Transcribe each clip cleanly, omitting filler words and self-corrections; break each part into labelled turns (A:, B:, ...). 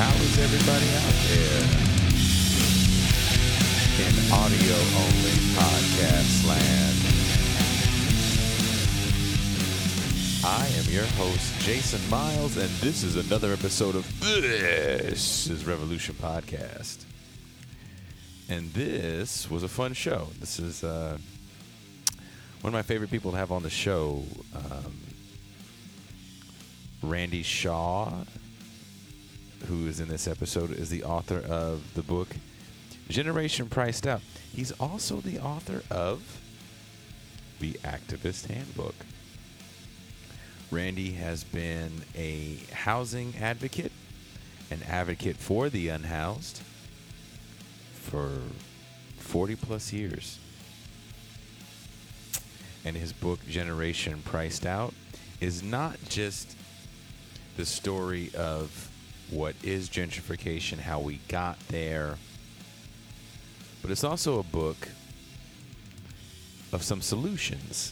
A: How is everybody out there in audio-only podcast land? I am your host, Jason Miles, and this is another episode of This is Revolution Podcast. And this was a fun show. This is one of my favorite people to have on the show. Randy Shaw, who is in this episode, is the author of the book Generation Priced Out. He's also the author of The Activist Handbook. Randy has been a housing advocate, an advocate for the unhoused for 40 plus years. And his book Generation Priced Out is not just the story of what is gentrification, how we got there, but it's also a book of some solutions.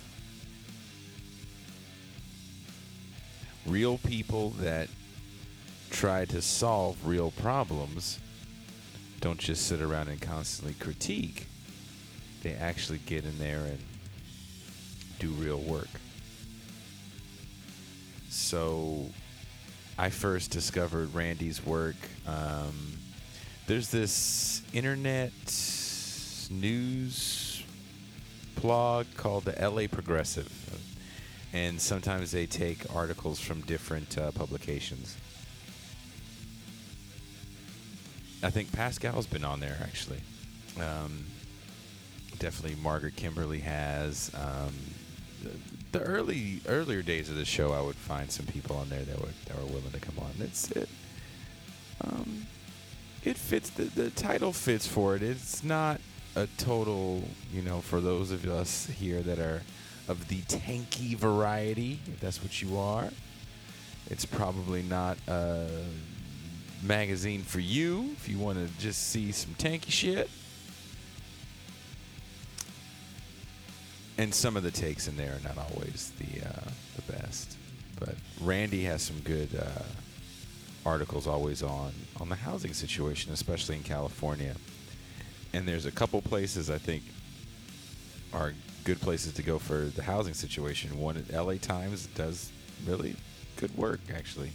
A: Real people that try to solve real problems don't just sit around and constantly critique. They actually get in there and do real work. So I first discovered Randy's work. There's this internet news blog called the LA Progressive. And sometimes they take articles from different publications. I think Pascal's been on there, actually. Definitely Margaret Kimberly has. The earlier days of the show, I would find some people on there that were willing to come on. It fits. The title fits for it. It's not a total, for those of us here that are of the tanky variety, if that's what you are. It's probably not a magazine for you if you want to just see some tanky shit. And some of the takes in there are not always the best. But Randy has some good articles always on the housing situation, especially in California. And there's a couple places I think are good places to go for the housing situation. One, LA Times does really good work, actually.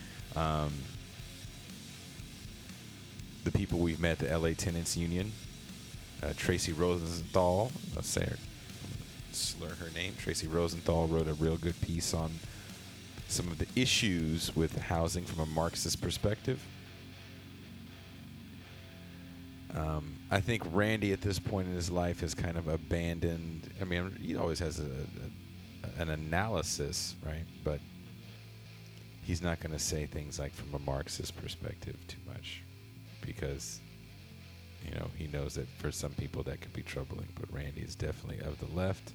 A: The people we've met, the LA Tenants Union, Tracy Rosenthal, let's say her, slur her name. Tracy Rosenthal wrote a real good piece on some of the issues with housing from a Marxist perspective. I think Randy at this point in his life has kind of abandoned. I mean, he always has an analysis, right? But he's not going to say things like from a Marxist perspective too much because, he knows that for some people that could be troubling. But Randy is definitely of the left.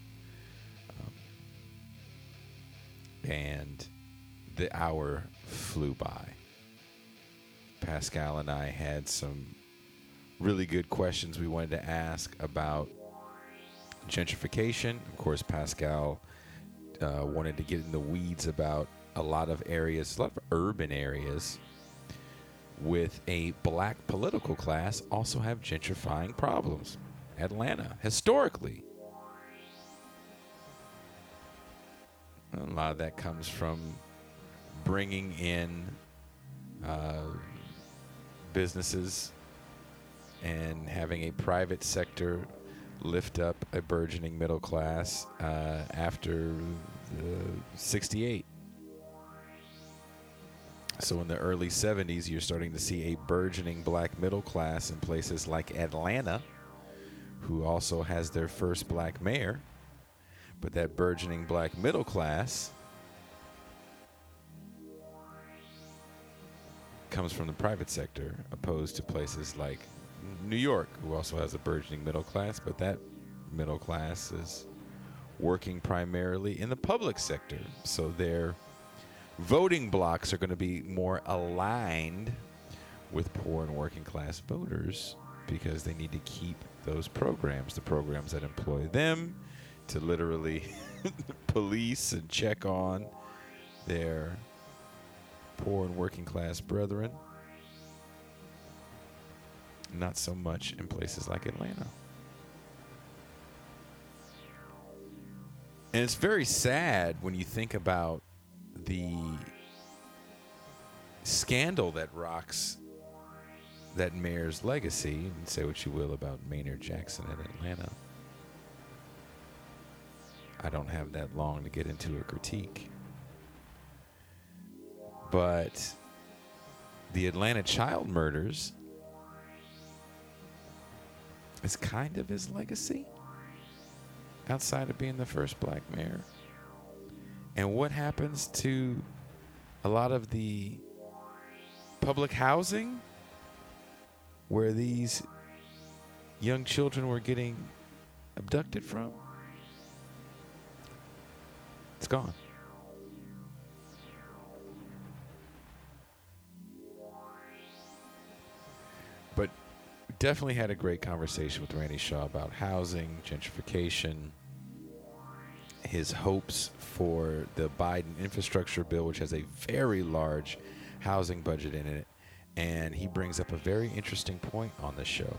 A: And the hour flew by. Pascal and I had some really good questions we wanted to ask about gentrification. Of course, Pascal wanted to get in the weeds about a lot of areas, a lot of urban areas with a black political class also have gentrifying problems. Atlanta, historically. A lot of that comes from bringing in businesses and having a private sector lift up a burgeoning middle class after 68. So in the early 70s, you're starting to see a burgeoning black middle class in places like Atlanta, who also has their first black mayor. But that burgeoning black middle class comes from the private sector, opposed to places like New York, who also has a burgeoning middle class, but that middle class is working primarily in the public sector. So their voting blocks are going to be more aligned with poor and working class voters because they need to keep those programs, the programs that employ them to literally police and check on their poor and working class brethren. not so much in places like Atlanta. And it's very sad when you think about the scandal that rocks that mayor's legacy. And say what you will about Maynard Jackson in Atlanta. I don't have that long to get into a critique. But the Atlanta child murders is kind of his legacy outside of being the first black mayor. And what happens to a lot of the public housing where these young children were getting abducted from? It's gone. But definitely had a great conversation with Randy Shaw about housing, gentrification, his hopes for the Biden infrastructure bill, which has a very large housing budget in it. And he brings up a very interesting point on the show.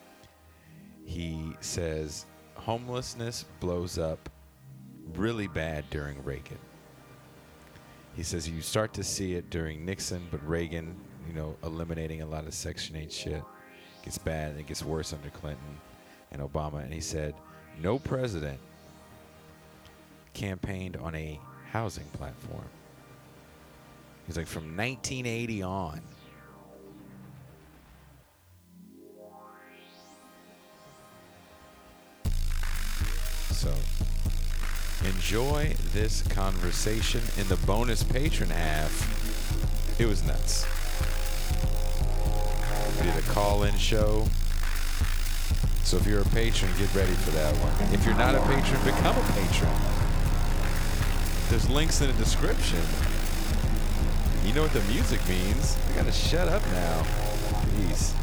A: He says homelessness blows up really bad during Reagan. He says you start to see it during Nixon, but Reagan, eliminating a lot of Section 8 shit, gets bad, and it gets worse under Clinton and Obama. And he said no president campaigned on a housing platform. He's like, from 1980 on. So enjoy this conversation. In the bonus patron half, it was nuts. We did a call-in show. So if you're a patron, get ready for that one. If you're not a patron, become a patron. There's links in the description. You know what the music means. I gotta shut up now. Peace.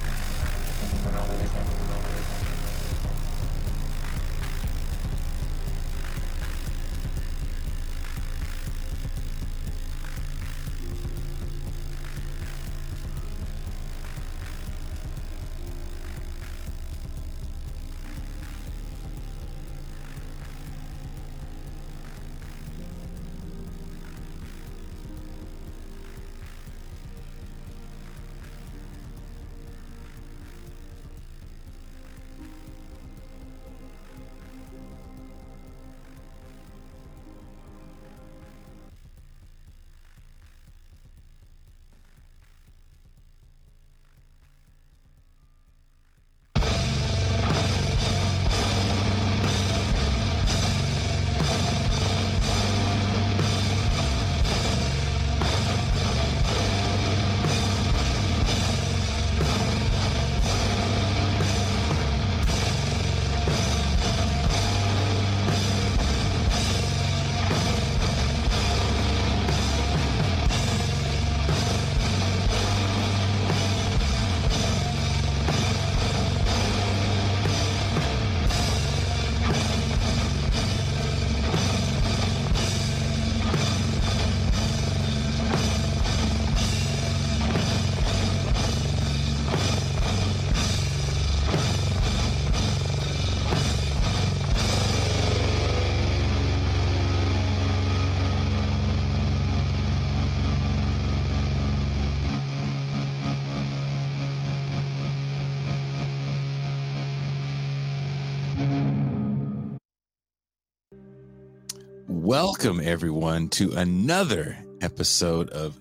A: Welcome, everyone, to another episode of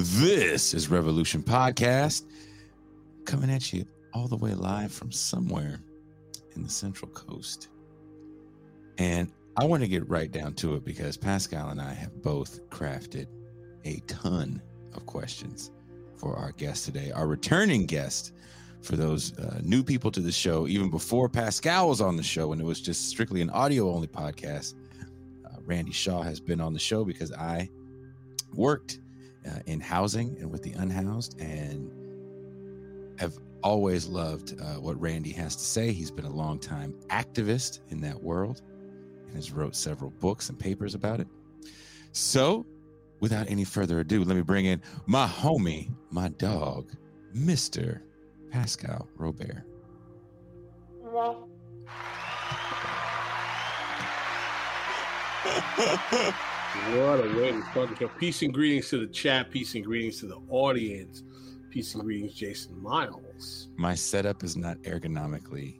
A: This is Revolution Podcast, coming at you all the way live from somewhere in the Central Coast. And I want to get right down to it because Pascal and I have both crafted a ton of questions for our guest today, our returning guest. For those new people to the show, even before Pascal was on the show and it was just strictly an audio-only podcast, Randy Shaw has been on the show because I worked in housing and with the unhoused and have always loved what Randy has to say. He's been a long-time activist in that world and has wrote several books and papers about it. So, without any further ado, let me bring in my homie, my dog, Mr. Pascal Robert.
B: What a way to start the show. Peace and greetings to the chat. Peace and greetings to the audience. Peace and greetings, Jason Miles.
A: My setup is not ergonomically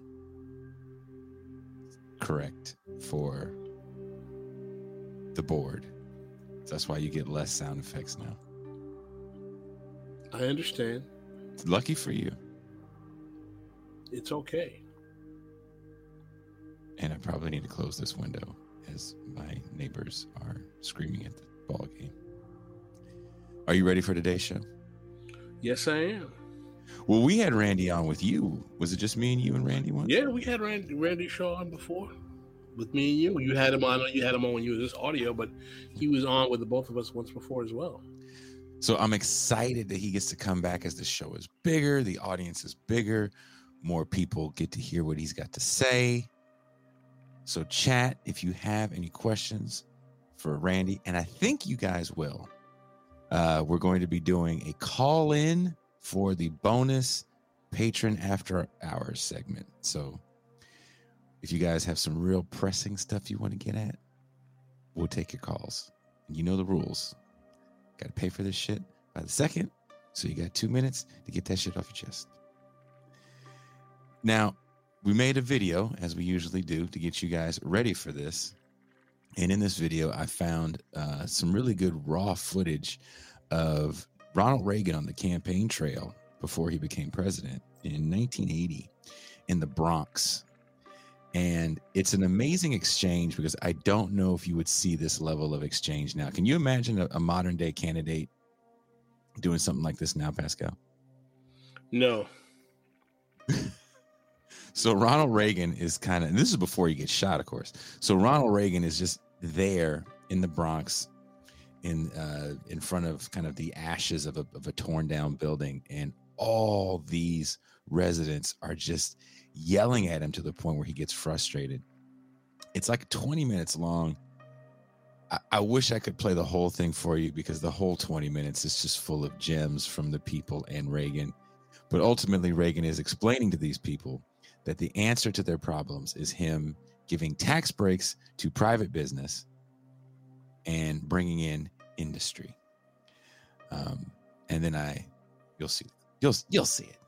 A: correct for the board. That's why you get less sound effects now.
B: I understand.
A: It's lucky for you.
B: It's okay.
A: And I probably need to close this window as my neighbors are screaming at the ball game. Are you ready for today's show?
B: Yes, I am.
A: Well, we had Randy on with you. Was it just me and you and Randy once?
B: Yeah, we had Randy Shaw on before with me and you. You had him on. You had him on when you was just audio, but he was on with the both of us once before as well.
A: So I'm excited that he gets to come back as the show is bigger, the audience is bigger, more people get to hear what he's got to say. So chat if you have any questions for Randy, and I think you guys will. We're going to be doing a call-in for the bonus Patron After Hours segment. So if you guys have some real pressing stuff you want to get at, we'll take your calls. And you know the rules. Got to pay for this shit by the second, so you got 2 minutes to get that shit off your chest. Now, we made a video, as we usually do, to get you guys ready for this. And in this video, I found some really good raw footage of Ronald Reagan on the campaign trail before he became president in 1980 in the Bronx. And it's an amazing exchange because I don't know if you would see this level of exchange now. Can you imagine a modern day candidate doing something like this now, Pascal?
B: No.
A: So Ronald Reagan is kind of, and this is before he gets shot, of course. So Ronald Reagan is just there in the Bronx in front of kind of the ashes of a torn down building. And all these residents are just yelling at him to the point where he gets frustrated. It's like 20 minutes long. I wish I could play the whole thing for you because the whole 20 minutes is just full of gems from the people and Reagan. But ultimately, Reagan is explaining to these people that the answer to their problems is him giving tax breaks to private business and bringing in industry. And then you'll see it. You'll see it.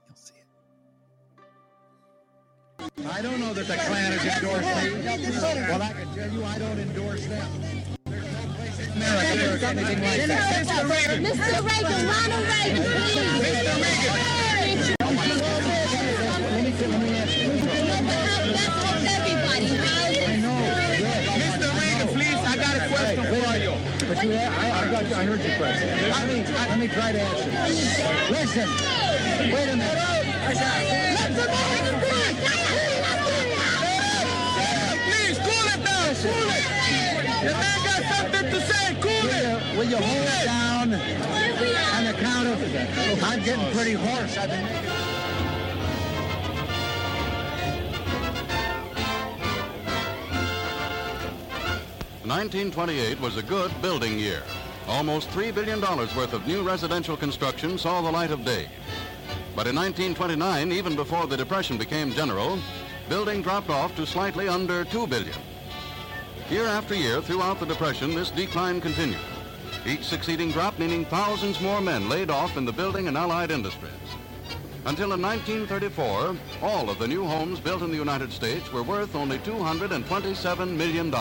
C: I don't know that the Klan has endorsed me. Well, I can tell you I don't endorse them. There's no place in America where it's anything like that.
D: Mr. Reagan, Ronald Reagan, please.
C: Mr. Reagan. Let me ask you.
D: Everybody,
C: I know. Yes.
D: Mr.
C: Reagan, please, I got a question for you. But I heard your question. Let me try to answer. Listen. Wait a minute.
D: Please, cool it down, cool it. The man got something to say, cool it.
C: Will you hold it down on the count of, I'm getting pretty hoarse. I've been...
E: 1928 was a good building year. Almost $3 billion worth of new residential construction saw the light of day. But in 1929, even before the Depression became general, building dropped off to slightly under $2 billion. Year after year throughout the Depression, this decline continued. Each succeeding drop meaning thousands more men laid off in the building and allied industries. Until in 1934, all of the new homes built in the United States were worth only $227 million.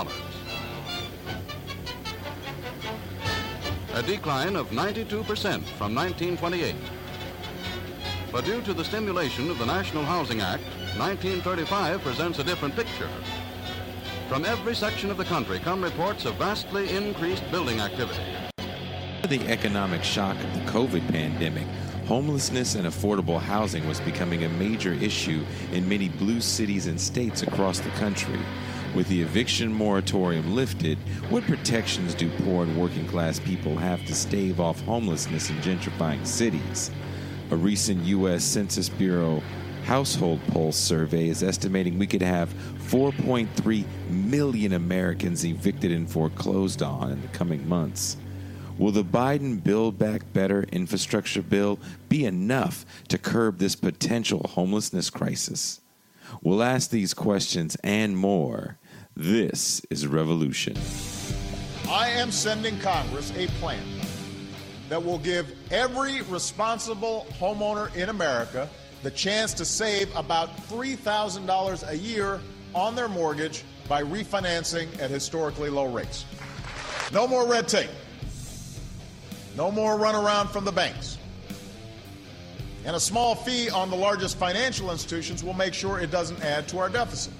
E: A decline of 92% from 1928. But due to the stimulation of the National Housing Act, 1935 presents a different picture. From every section of the country come reports of vastly increased building activity.
A: The economic shock of the COVID pandemic, homelessness and affordable housing was becoming a major issue in many blue cities and states across the country. With the eviction moratorium lifted, what protections do poor and working class people have to stave off homelessness in gentrifying cities? A recent U.S. Census Bureau household pulse survey is estimating we could have 4.3 million Americans evicted and foreclosed on in the coming months. Will the Biden Build Back Better infrastructure bill be enough to curb this potential homelessness crisis? We'll ask these questions and more. This is Revolution.
F: I am sending Congress a plan that will give every responsible homeowner in America the chance to save about $3,000 a year on their mortgage by refinancing at historically low rates. No more red tape. No more runaround from the banks. And a small fee on the largest financial institutions will make sure it doesn't add to our deficit.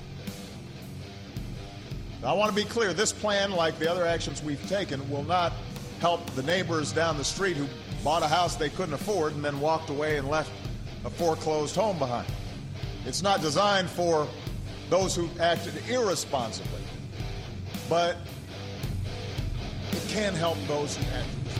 F: Now, I want to be clear, this plan, like the other actions we've taken, will not help the neighbors down the street who bought a house they couldn't afford and then walked away and left a foreclosed home behind. It's not designed for those who acted irresponsibly, but it can help those who acted responsibly.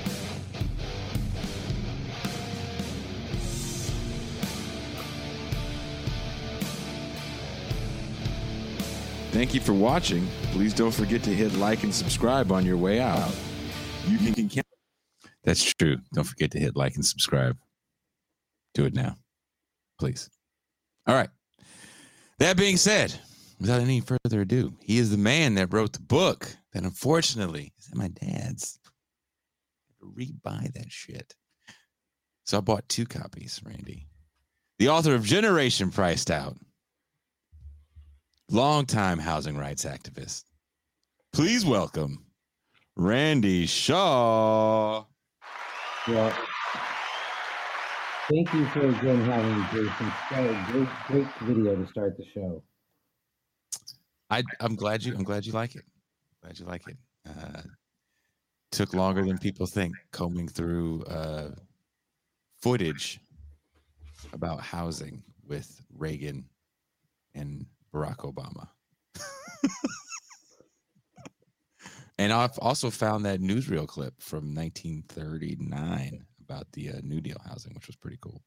A: Thank you for watching. Please don't forget to hit like and subscribe on your way out. You can count. That's true. Don't forget to hit like and subscribe. Do it now, please. All right. That being said, without any further ado, he is the man that wrote the book that unfortunately is at my dad's. I had to rebuy that shit. So I bought 2 copies, Randy. The author of Generation Priced Out. Longtime housing rights activist. Please welcome Randy Shaw.
G: Well, thank you for again having me, Jason. Great video to start the show.
A: I'm glad you like it. Glad you like it. Took longer than people think combing through footage about housing with Reagan and Barack Obama. And I've also found that newsreel clip from 1939 about the New Deal housing, which was pretty cool.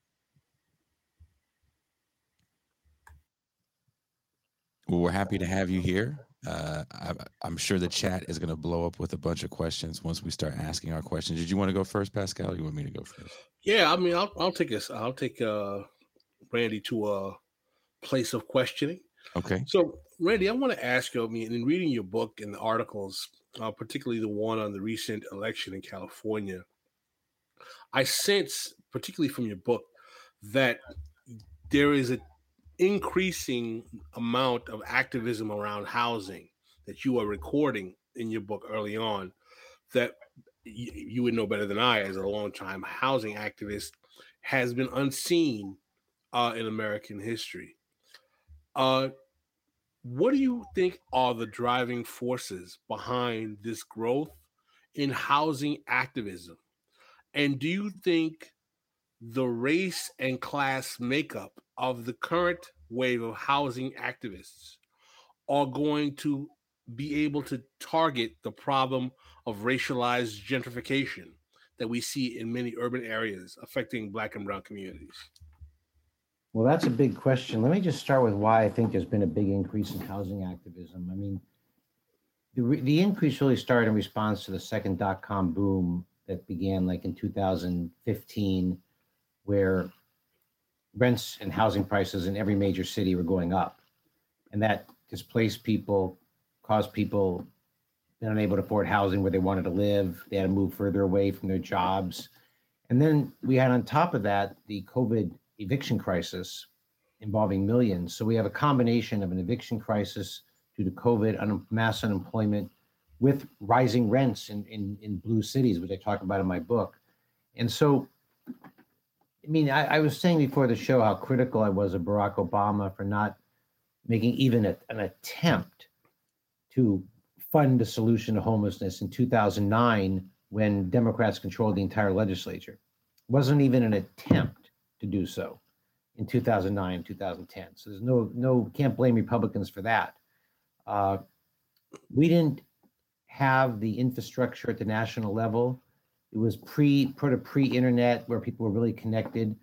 A: Well, we're happy to have you here. I'm sure the chat is going to blow up with a bunch of questions once we start asking our questions. Did you want to go first, Pascal? Or you want me to go first?
B: Yeah, I mean, I'll take this. I'll take Randy to a place of questioning.
A: Okay.
B: So, Randy, I want to ask you, I mean, in reading your book and the articles, particularly the one on the recent election in California, I sense, particularly from your book, that there is an increasing amount of activism around housing that you are recording in your book early on that you would know better than I, as a longtime housing activist, has been unseen in American history. What do you think are the driving forces behind this growth in housing activism? And do you think the race and class makeup of the current wave of housing activists are going to be able to target the problem of racialized gentrification that we see in many urban areas affecting Black and Brown communities?
G: Well, that's a big question. Let me just start with why I think there's been a big increase in housing activism. I mean, the increase really started in response to the second dot-com boom that began like in 2015, where rents and housing prices in every major city were going up. And that displaced people, caused people unable to afford housing where they wanted to live. They had to move further away from their jobs. And then we had on top of that, the COVID eviction crisis involving millions. So we have a combination of an eviction crisis due to COVID, mass unemployment, with rising rents in blue cities, which I talk about in my book. And so, I mean, I was saying before the show how critical I was of Barack Obama for not making even an attempt to fund a solution to homelessness in 2009 when Democrats controlled the entire legislature. It wasn't even an attempt to do so in 2009, 2010. So there's no can't blame Republicans for that. We didn't have the infrastructure at the national level. It was pre-internet where people were really connected.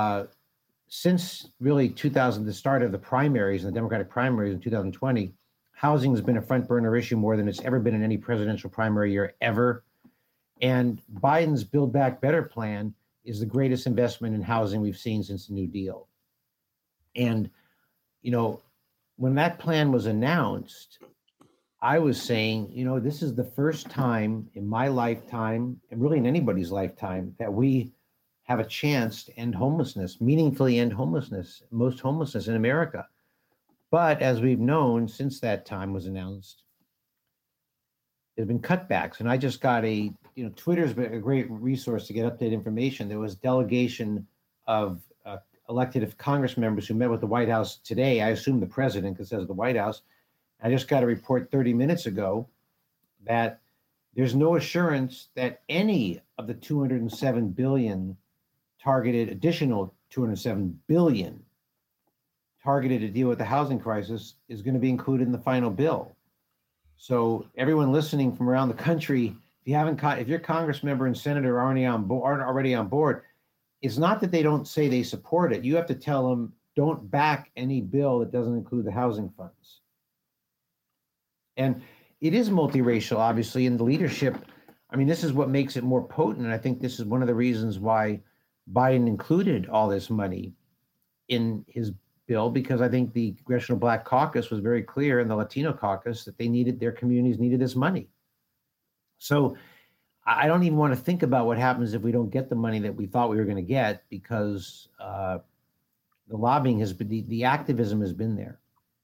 G: Since really the start of the primaries and the Democratic primaries in 2020, Housing has been a front burner issue more than it's ever been in any presidential primary year ever. And Biden's Build Back Better plan is the greatest investment in housing we've seen since the New Deal. And, you know, when that plan was announced, I was saying, you know, this is the first time in my lifetime, and really in anybody's lifetime, that we have a chance to end homelessness, meaningfully end homelessness, most homelessness in America. But as we've known since that time was announced, there's been cutbacks. And I just got Twitter's been a great resource to get updated information. There was delegation of elected Congress members who met with the White House today. I assume the president, because it says the White House. I just got a report 30 minutes ago that there's no assurance that any of the 207 billion targeted, additional 207 billion targeted to deal with the housing crisis is going to be included in the final bill. So everyone listening from around the country, if your Congress member and senator aren't already on board, it's not that they don't say they support it. You have to tell them, don't back any bill that doesn't include the housing funds. And it is multiracial, obviously, and the leadership, I mean, this is what makes it more potent. And I think this is one of the reasons why Biden included all this money in his bill, because I think the Congressional Black Caucus was very clear, and the Latino caucus, that their communities needed this money. So I don't even want to think about what happens if we don't get the money that we thought we were going to get, because the lobbying has been, the activism has been there.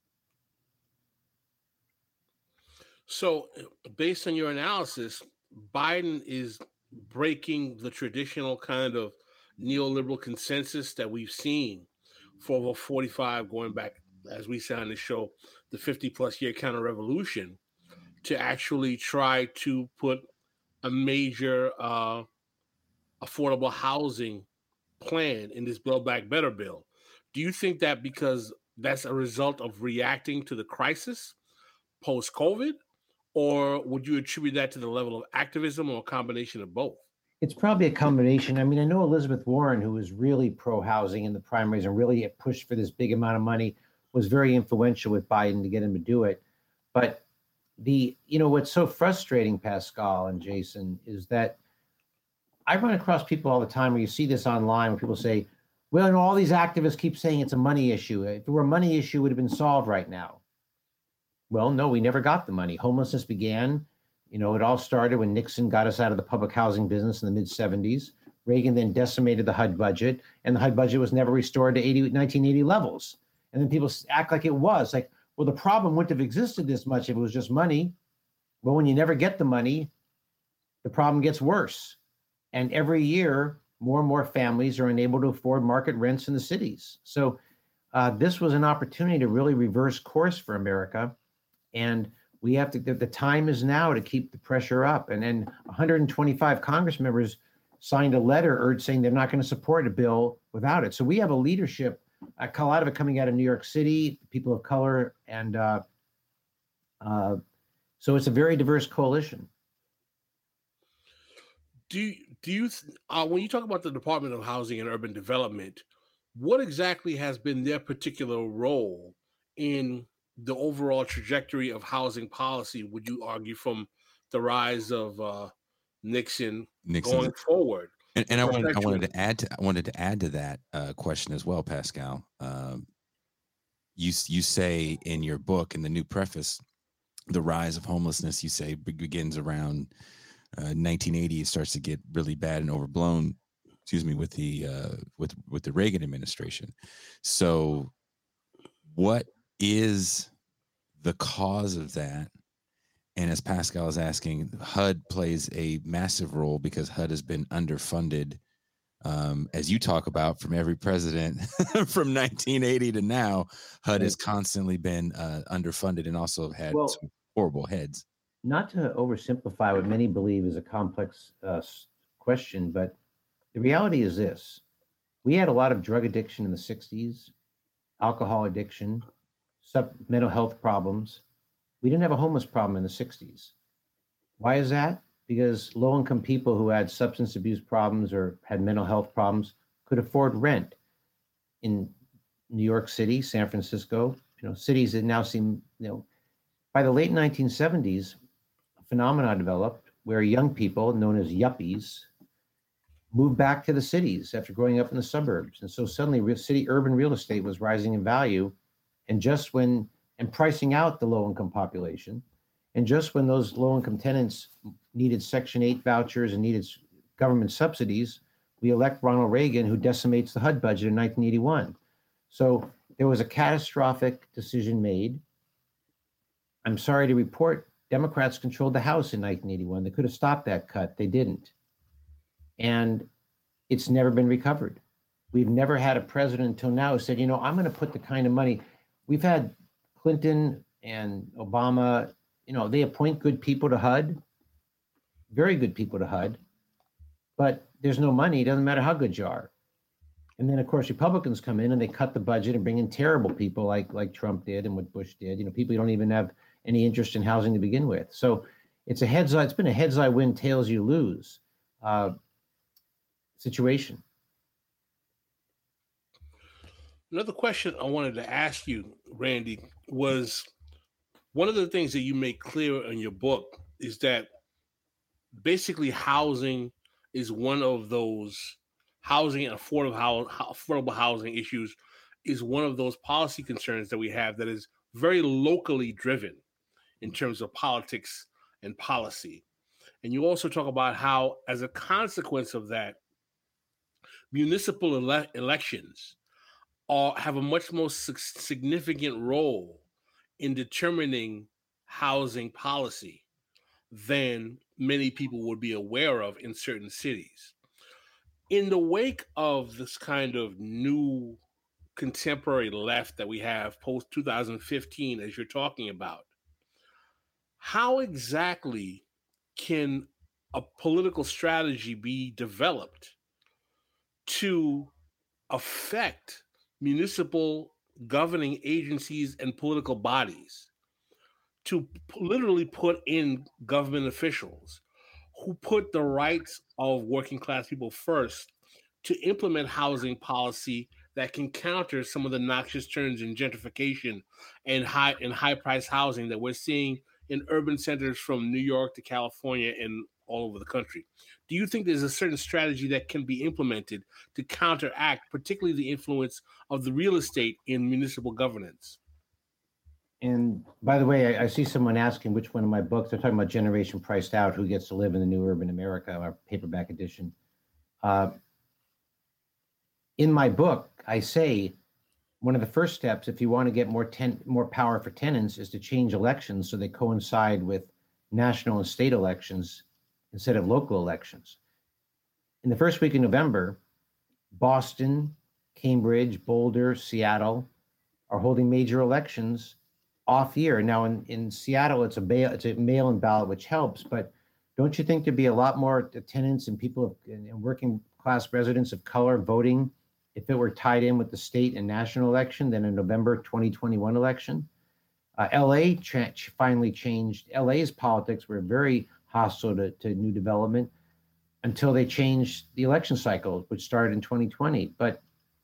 B: So based on your analysis, Biden is breaking the traditional kind of neoliberal consensus that we've seen for over 45, going back, as we said on the show, the 50-plus year counter-revolution, to actually try to put a major affordable housing plan in this Build Back Better bill. Do you think that because that's a result of reacting to the crisis post-COVID, or would you attribute that to the level of activism, or a combination of both?
G: It's probably a combination. I mean, I know Elizabeth Warren, who was really pro-housing in the primaries and really pushed for this big amount of money, was very influential with Biden to get him to do it. But what's so frustrating, Pascal and Jason, is that I run across people all the time where you see this online where people say, well, all these activists keep saying it's a money issue. If it were a money issue, it would have been solved right now. Well, no, we never got the money. Homelessness began, it all started when Nixon got us out of the public housing business in the mid-'70s. Reagan then decimated the HUD budget, and the HUD budget was never restored to 1980 levels. And then people act like it was. Like, well, the problem wouldn't have existed this much if it was just money. Well, when you never get the money, the problem gets worse. And every year, more and more families are unable to afford market rents in the cities. So this was an opportunity to really reverse course for America. And we have to, the time is now to keep the pressure up. And then 125 Congress members signed a letter saying they're not going to support a bill without it. So we have a leadership, a lot of it coming out of New York City, people of color. And so it's a very diverse coalition.
B: Do you when you talk about the Department of Housing and Urban Development, what exactly has been their particular role in the overall trajectory of housing policy, would you argue, from the rise of Nixon going forward?
A: And I wanted to add to that question as well, Pascal. You say in your book, in the new preface, the rise of homelessness, you say, begins around 1980. It starts to get really bad and overblown. With the Reagan administration. So, what is the cause of that? And as Pascal is asking, HUD plays a massive role because HUD has been underfunded, as you talk about, from every president from 1980 to now. HUD has constantly been underfunded and also had some horrible heads.
G: Not to oversimplify what many believe is a complex question, but the reality is this. We had a lot of drug addiction in the 60s, alcohol addiction, mental health problems. We didn't have a homeless problem in the 60s. Why is that? Because low-income people who had substance abuse problems or had mental health problems could afford rent. In New York City, San Francisco, cities that now seem, By the late 1970s, a phenomenon developed where young people, known as yuppies, moved back to the cities after growing up in the suburbs. And so suddenly city urban real estate was rising in value. And just when, and pricing out the low income population, and just when those low income tenants needed Section 8 vouchers and needed government subsidies, we elect Ronald Reagan, who decimates the HUD budget in 1981. So there was a catastrophic decision made. I'm sorry to report, Democrats controlled the House in 1981. They could have stopped that cut. They didn't. And it's never been recovered. We've never had a president until now who said, you know, I'm going to put the kind of money. We've had Clinton and Obama, you know, they appoint good people to HUD, very good people to HUD, but there's no money. It doesn't matter how good you are. And then, of course, Republicans come in and they cut the budget and bring in terrible people like Trump did and what Bush did. You know, people who don't even have any interest in housing to begin with. So it's been a heads I win, tails you lose situation.
B: Another question I wanted to ask you, Randy, was one of the things that you make clear in your book is that basically housing is one of those housing and affordable housing issues is one of those policy concerns that we have that is very locally driven in terms of politics and policy. And you also talk about how, as a consequence of that, municipal elections have a much more significant role in determining housing policy than many people would be aware of in certain cities. In the wake of this kind of new contemporary left that we have post 2015, as you're talking about, how exactly can a political strategy be developed to affect municipal governing agencies and political bodies, to literally put in government officials who put the rights of working class people first to implement housing policy that can counter some of the noxious trends in gentrification and high price housing that we're seeing in urban centers from New York to California and all over the country? Do you think there's a certain strategy that can be implemented to counteract particularly the influence of the real estate in municipal governance?
G: And by the way, I see someone asking which one of my books. They're talking about Generation Priced Out, Who Gets to Live in the New Urban America, our paperback edition. In my book, I say one of the first steps, if you want to get more power for tenants, is to change elections so they coincide with national and state elections instead of local elections. In the first week of November, Boston, Cambridge, Boulder, Seattle are holding major elections off year. Now in Seattle, it's a mail-in ballot, which helps, but don't you think there'd be a lot more tenants and people and working class residents of color voting if it were tied in with the state and national election than a November 2021 election? LA finally changed. LA's politics were very hostile to new development until they changed the election cycle, which started in 2020. But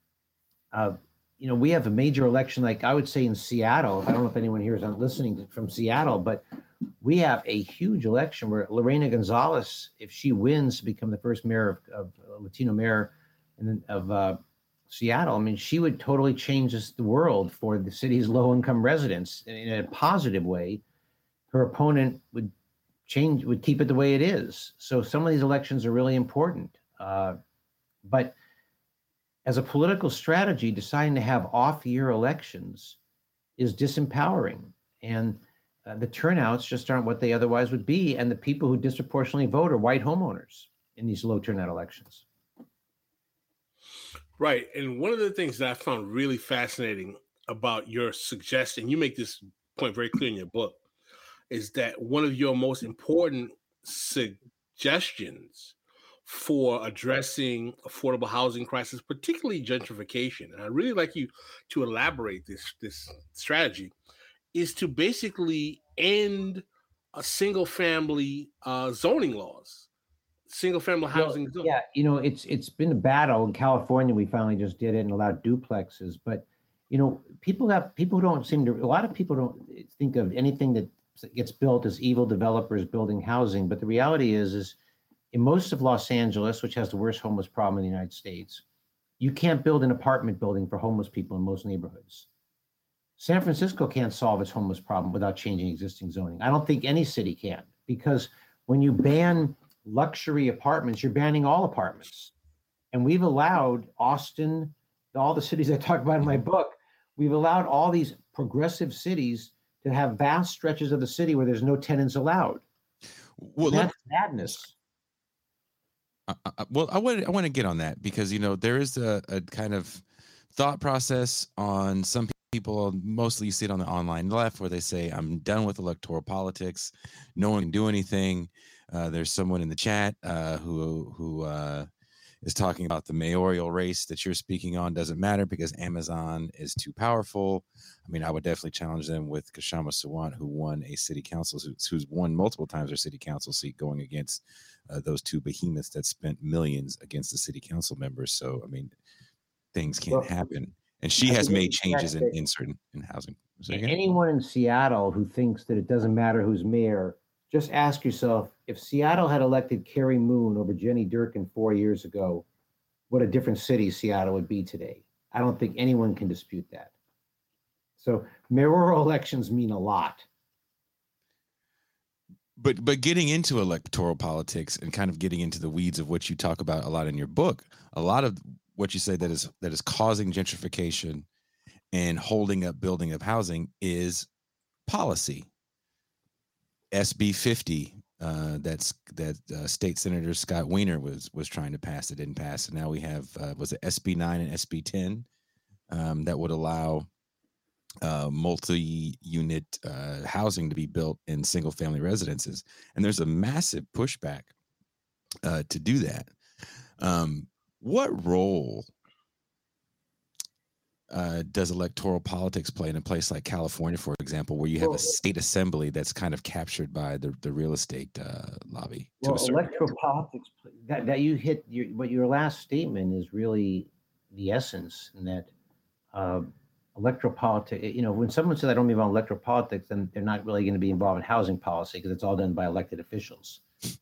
G: we have a major election, like I would say in Seattle. I don't know if anyone here is listening from Seattle, but we have a huge election where Lorena Gonzalez, if she wins to become the first mayor of Latino mayor of Seattle, I mean, she would totally change the world for the city's low-income residents in a positive way. Her opponent would keep it the way it is. So some of these elections are really important. But as a political strategy, deciding to have off-year elections is disempowering. And the turnouts just aren't what they otherwise would be. And the people who disproportionately vote are white homeowners in these low turnout elections.
B: Right. And one of the things that I found really fascinating about your suggestion, you make this point very clear in your book, is that one of your most important suggestions for addressing affordable housing crisis, particularly gentrification, and I'd really like you to elaborate this strategy, is to basically end a single-family zoning laws, single-family housing.
G: Well, yeah, it's been a battle in California. We finally just did it and allowed duplexes, but a lot of people don't think of anything that gets built as evil developers building housing. But the reality is in most of Los Angeles, which has the worst homeless problem in the United States, you can't build an apartment building for homeless people in most neighborhoods. San Francisco can't solve its homeless problem without changing existing zoning. I don't think any city can, because when you ban luxury apartments, you're banning all apartments. And we've allowed Austin, all the cities I talk about in my book, we've allowed all these progressive cities to have vast stretches of the city where there's no tenants allowed. Well, that's madness.
A: Well, I want to get on that because, there is a kind of thought process on some people, mostly you see it on the online left, where they say, I'm done with electoral politics. No one can do anything. There's someone in the chat who is talking about the mayoral race that you're speaking on doesn't matter because Amazon is too powerful. I mean, I would definitely challenge them with Kshama Sawant, who won a city council, who's won multiple times her city council seat going against those two behemoths that spent millions against the city council members. So, I mean, things can't happen. And she has made changes in housing.
G: Anyone in Seattle who thinks that it doesn't matter who's mayor, just ask yourself, if Seattle had elected Carrie Moon over Jenny Durkin 4 years ago, what a different city Seattle would be today. I don't think anyone can dispute that. So mayoral elections mean a lot.
A: But getting into electoral politics and kind of getting into the weeds of what you talk about a lot in your book, a lot of what you say that is causing gentrification and holding up building of housing is policy. SB 50, that State Senator Scott Wiener was trying to pass. It didn't pass. And now we have was it SB 9 and SB 10 that would allow multi-unit housing to be built in single-family residences. And there's a massive pushback to do that. What role does electoral politics play in a place like California, for example, where you have a state assembly that's kind of captured by the real estate lobby?
G: Electoral politics, that you hit, your last statement is really the essence, in that electoral politics, when someone says I don't mean about electoral politics, then they're not really going to be involved in housing policy because it's all done by elected officials.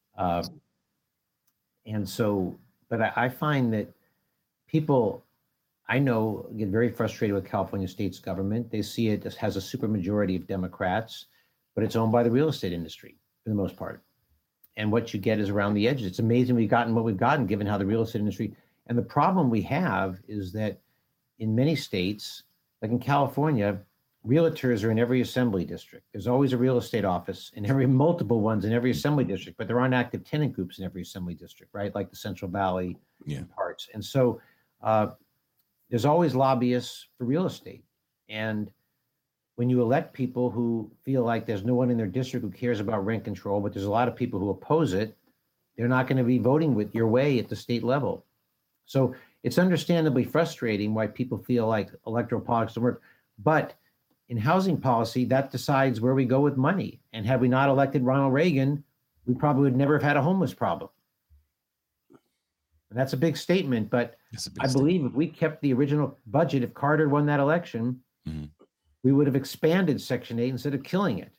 G: And so, but I find that people I know get very frustrated with California state's government. They see it as has a supermajority of Democrats, but it's owned by the real estate industry for the most part. And what you get is around the edges. It's amazing we've gotten what we've gotten given how the real estate industry, and the problem we have is that in many states, like in California, realtors are in every assembly district. There's always a real estate office in multiple ones in every assembly district, but there aren't active tenant groups in every assembly district, right? Like the Central Valley parts. And so there's always lobbyists for real estate. And when you elect people who feel like there's no one in their district who cares about rent control, but there's a lot of people who oppose it, they're not going to be voting with your way at the state level. So it's understandably frustrating why people feel like electoral politics don't work. But in housing policy, that decides where we go with money. And had we not elected Ronald Reagan, we probably would never have had a homeless problem. And that's a big statement, but I believe if we kept the original budget, if Carter won that election, we would have expanded Section 8 instead of killing it.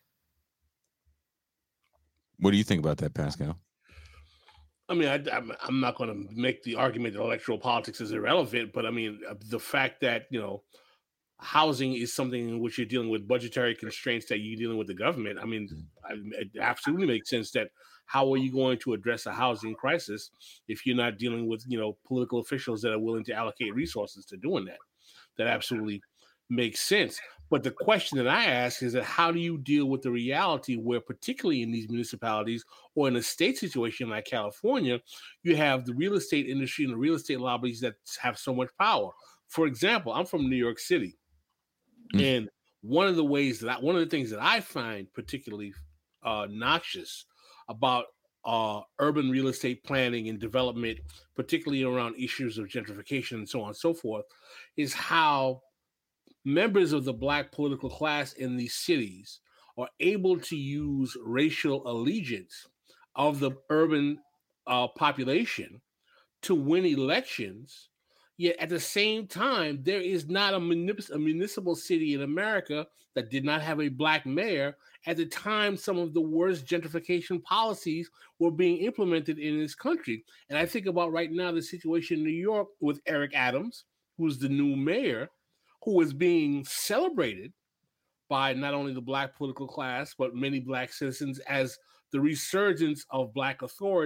A: What do you think about that, Pascal?
B: I mean, I'm not going to make the argument that electoral politics is irrelevant, but I mean, the fact that, housing is something in which you're dealing with budgetary constraints that you're dealing with the government. I mean, it absolutely makes sense that how are you going to address a housing crisis if you're not dealing with, political officials that are willing to allocate resources to doing that? That absolutely makes sense. But the question that I ask is that how do you deal with the reality where, particularly in these municipalities or in a state situation like California, you have the real estate industry and the real estate lobbies that have so much power? For example, I'm from New York City. And one of the things that I find particularly noxious about urban real estate planning and development, particularly around issues of gentrification and so on and so forth, is how members of the Black political class in these cities are able to use racial allegiance of the urban population to win elections Yet at the same time, there is not a municipal city in America that did not have a black mayor at the time some of the worst gentrification policies were being implemented in this country. And I think about right now the situation in New York with Eric Adams, who's the new mayor, who is being celebrated by not only the black political class, but many black citizens as the resurgence of black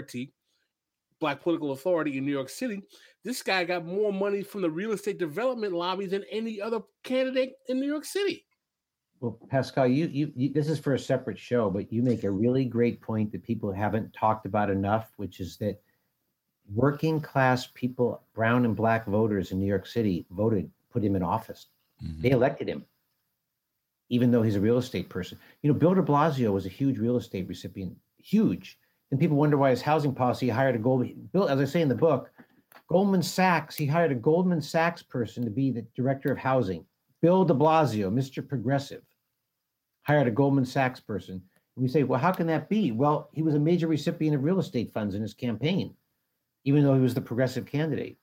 B: political authority in New York City. This guy got more money from the real estate development lobby than any other candidate in New York City.
G: Well, Pascal, you this is for a separate show, but you make a really great point that people haven't talked about enough, which is that working class people, brown and black voters in New York City put him in office. Mm-hmm. They elected him, even though he's a real estate person. You know, Bill de Blasio was a huge real estate recipient, huge. And people wonder why his housing policy hired Bill, as I say in the book, Goldman Sachs, he hired a Goldman Sachs person to be the director of housing. Bill de Blasio, Mr. Progressive, hired a Goldman Sachs person. And we say, well, how can that be? Well, he was a major recipient of real estate funds in his campaign, even though he was the progressive candidate.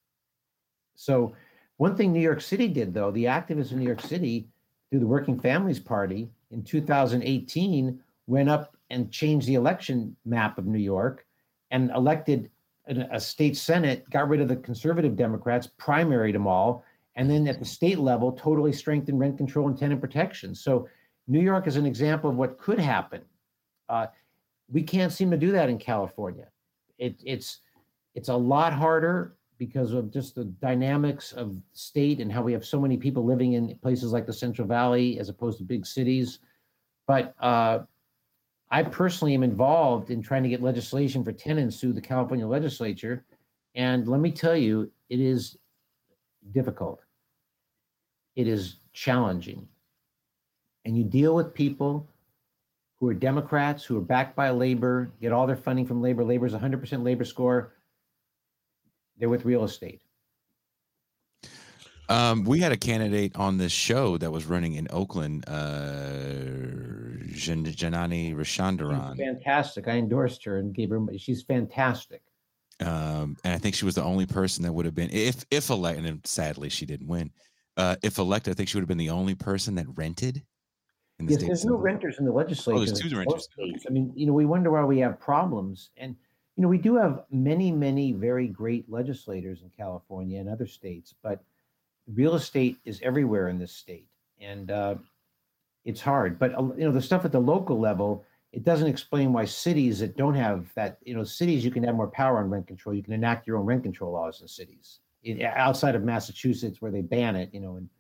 G: So one thing New York City did, though, the activists in New York City, through the Working Families Party in 2018, went up and changed the election map of New York and elected a state senate, got rid of the conservative Democrats, primaried them all, and then at the state level, totally strengthened rent control and tenant protection. So New York is an example of what could happen. We can't seem to do that in California. It's a lot harder because of just the dynamics of state and how we have so many people living in places like the Central Valley as opposed to big cities. But I personally am involved in trying to get legislation for tenants through the California legislature. And let me tell you, it is difficult. It is challenging. And you deal with people who are Democrats, who are backed by labor, get all their funding from labor. Labor's 100% labor score. They're with real estate.
A: We had a candidate on this show that was running in Oakland, Janani Rashandaran.
G: She's fantastic. I endorsed her and gave her. She's fantastic.
A: And I think she was the only person that would have been, if elected, and sadly she didn't win. If elected, I think she would have been the only person that rented. In the
G: yes, there's no renters in the legislature.
A: Oh, there's two renters.
G: I mean, we wonder why we have problems. And, we do have many, many very great legislators in California and other states, but real estate is everywhere in this state. And it's hard. But, the stuff at the local level, it doesn't explain why cities that don't have that, cities, you can have more power on rent control. You can enact your own rent control laws in cities outside of Massachusetts where they ban it,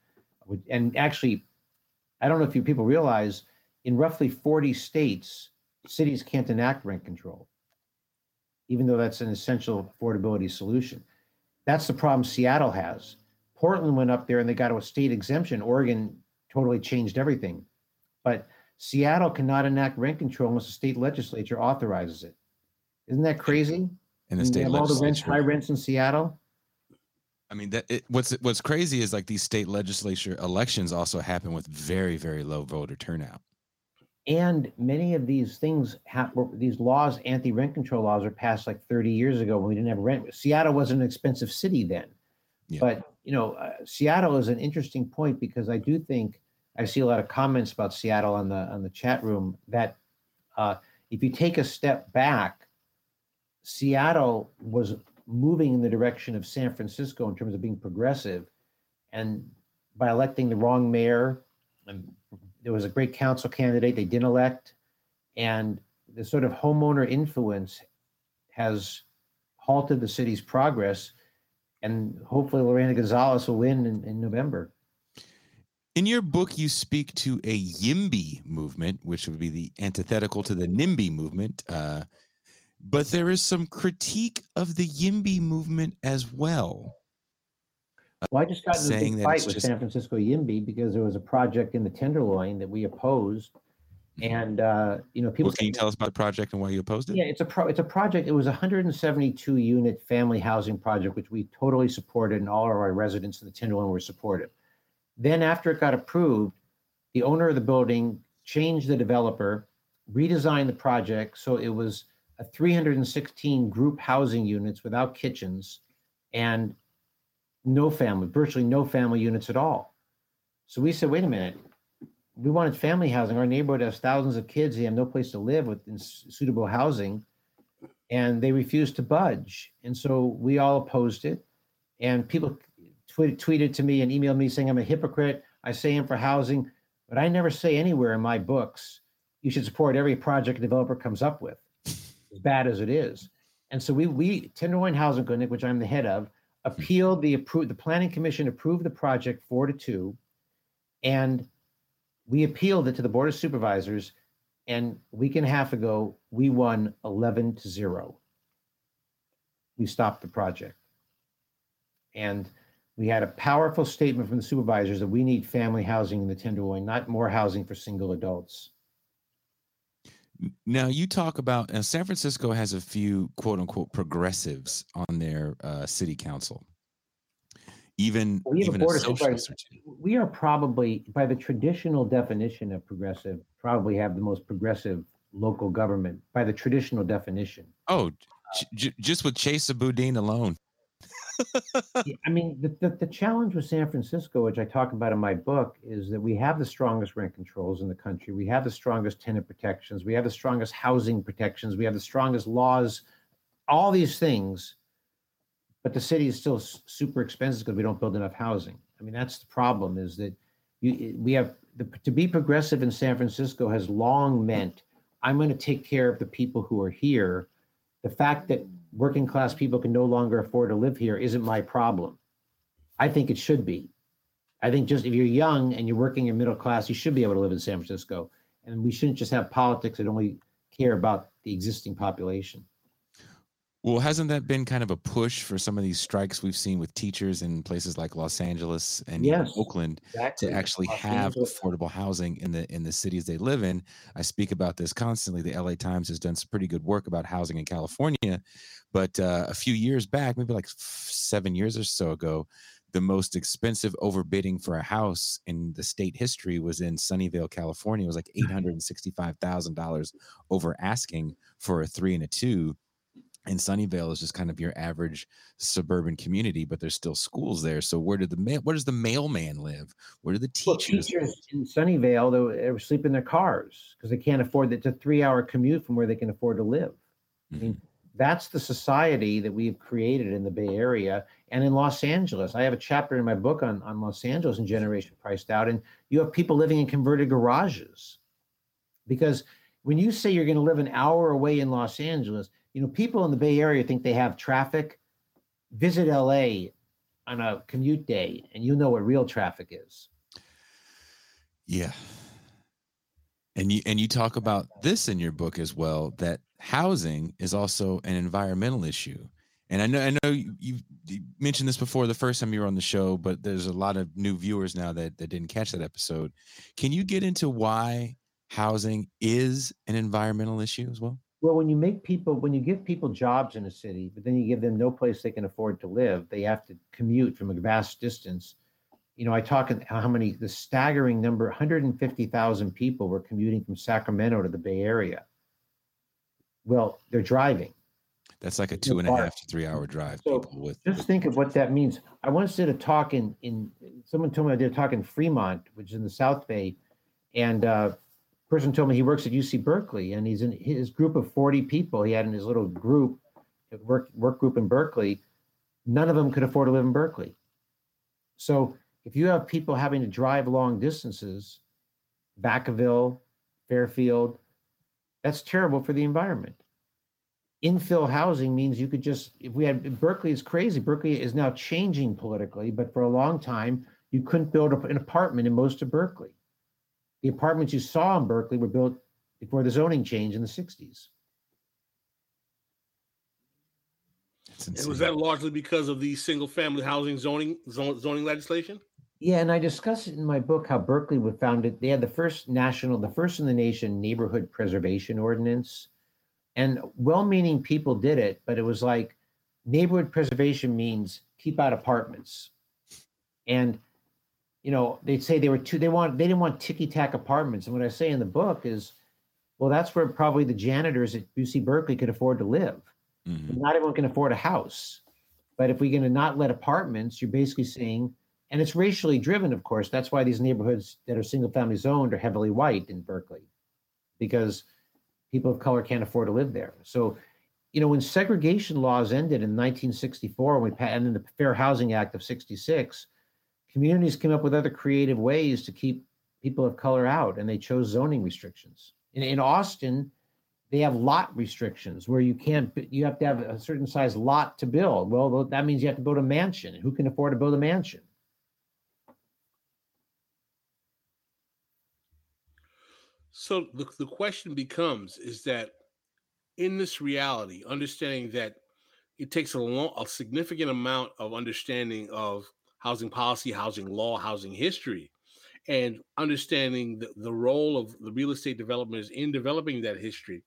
G: and actually, I don't know if people realize in roughly 40 states, cities can't enact rent control, even though that's an essential affordability solution. That's the problem Seattle has. Portland went up there and they got a state exemption. Oregon totally changed everything. But Seattle cannot enact rent control unless the state legislature authorizes it. Isn't that crazy?
A: And the state
G: legislature, all the
A: high
G: rents in Seattle.
A: I mean, what's crazy is like these state legislature elections also happen with very, very low voter turnout.
G: And many of these things, these laws, anti-rent control laws, are passed like 30 years ago when we didn't have rent. Seattle wasn't an expensive city then. Yeah. But, Seattle is an interesting point because I do think I see a lot of comments about Seattle on the chat room that if you take a step back, Seattle was moving in the direction of San Francisco in terms of being progressive. And by electing the wrong mayor, and there was a great council candidate they didn't elect, and the sort of homeowner influence has halted the city's progress. And hopefully Lorena Gonzalez will win in November.
A: In your book, you speak to a YIMBY movement, which would be the antithetical to the NIMBY movement. But there is some critique of the YIMBY movement as well.
G: Well, I just got in a big fight with San Francisco YIMBY because there was a project in the Tenderloin that we opposed. And, people.
A: Can you tell us about the project and why you opposed it?
G: Yeah, it's a project. It was a 172 unit family housing project, which we totally supported, and all of our residents in the Tenderloin were supportive. Then after it got approved, the owner of the building changed the developer, redesigned the project. So it was a 316 group housing units without kitchens. And virtually no family units at all. So we said, wait a minute, we wanted family housing. Our neighborhood has thousands of kids. They have no place to live within suitable housing, and they refused to budge. And so we all opposed it. And people tweeted to me and emailed me saying I'm a hypocrite. I say I'm for housing, but I never say anywhere in my books, you should support every project a developer comes up with, as bad as it is. And so we Tenderloin Housing Clinic, which I'm the head of, appealed the Planning Commission approved the project 4-2, and we appealed it to the Board of Supervisors, and a week and a half ago, we won 11-0. We stopped the project. And we had a powerful statement from the supervisors that we need family housing in the Tenderloin, not more housing for single adults.
A: Now, you talk about San Francisco has a few quote unquote progressives on their city council. Even a socialist.
G: We are probably, by the traditional definition of progressive, probably have the most progressive local government by the traditional definition.
A: Oh, just with Chesa Boudin alone.
G: I mean, the challenge with San Francisco, which I talk about in my book, is that we have the strongest rent controls in the country. We have the strongest tenant protections. We have the strongest housing protections. We have the strongest laws, all these things. But the city is still super expensive because we don't build enough housing. I mean, that's the problem, is that to be progressive in San Francisco has long meant I'm going to take care of the people who are here. The fact that working class people can no longer afford to live here isn't my problem. I think it should be. I think just if you're young and you're working in middle class, you should be able to live in San Francisco. And we shouldn't just have politics that only care about the existing population.
A: Well, hasn't that been kind of a push for some of these strikes we've seen with teachers in places like Los Angeles and even Oakland to actually have affordable housing in the cities they live in? I speak about this constantly. The LA Times has done some pretty good work about housing in California, but a few years back, maybe like 7 years or so ago, the most expensive overbidding for a house in the state history was in Sunnyvale, California. It was like $865,000 over asking for a 3 and a 2. And Sunnyvale is just kind of your average suburban community, but there's still schools there. So where does the mailman live? Where do the teachers live?
G: In Sunnyvale, they sleep in their cars because they can't afford it. It's a 3-hour commute from where they can afford to live. I mean, that's the society that we've created in the Bay Area and in Los Angeles. I have a chapter in my book on Los Angeles and Generation Priced Out, and you have people living in converted garages. Because when you say you're going to live an hour away in Los Angeles, people in the Bay Area think they have traffic. Visit LA on a commute day, and you know what real traffic is.
A: Yeah. And you talk about this in your book as well, that housing is also an environmental issue. And I know you mentioned this before the first time you were on the show, but there's a lot of new viewers now that didn't catch that episode. Can you get into why housing is an environmental issue as well?
G: Well, when you give people jobs in a city, but then you give them no place they can afford to live, they have to commute from a vast distance. I talk how many, the staggering number, 150,000 people were commuting from Sacramento to the Bay Area. Well, they're driving.
A: That's like a 2.5 to 3 hour drive.
G: So think of what that means. I once did a talk someone told me I did a talk in Fremont, which is in the South Bay, and person told me he works at UC Berkeley, and he's in his group of 40 people he had in his little group, work group in Berkeley. None of them could afford to live in Berkeley. So if you have people having to drive long distances, Vacaville, Fairfield, that's terrible for the environment. Infill housing means you could Berkeley is crazy. Berkeley is now changing politically, but for a long time, you couldn't build an apartment in most of Berkeley. The apartments you saw in Berkeley were built before the zoning change in the 60s.
B: And was that largely because of the single-family housing zoning legislation?
G: Yeah, and I discuss it in my book how Berkeley was founded. They had the first in the nation neighborhood preservation ordinance, and well-meaning people did it, but it was like neighborhood preservation means keep out apartments, and they'd say they didn't want ticky-tack apartments. And what I say in the book is, well, that's where probably the janitors at UC Berkeley could afford to live. Mm-hmm. Not everyone can afford a house. But if we're going to not let apartments, you're basically saying, and it's racially driven, of course. That's why these neighborhoods that are single family zoned are heavily white in Berkeley, because people of color can't afford to live there. So, when segregation laws ended in 1964, and then the Fair Housing Act of 66, communities came up with other creative ways to keep people of color out, and they chose zoning restrictions. In Austin, they have lot restrictions where you have to have a certain size lot to build. Well, that means you have to build a mansion. And who can afford to build a mansion?
B: So the question becomes, is that in this reality, understanding that it takes a significant amount of understanding of housing policy, housing law, housing history, and understanding the role of the real estate developers in developing that history,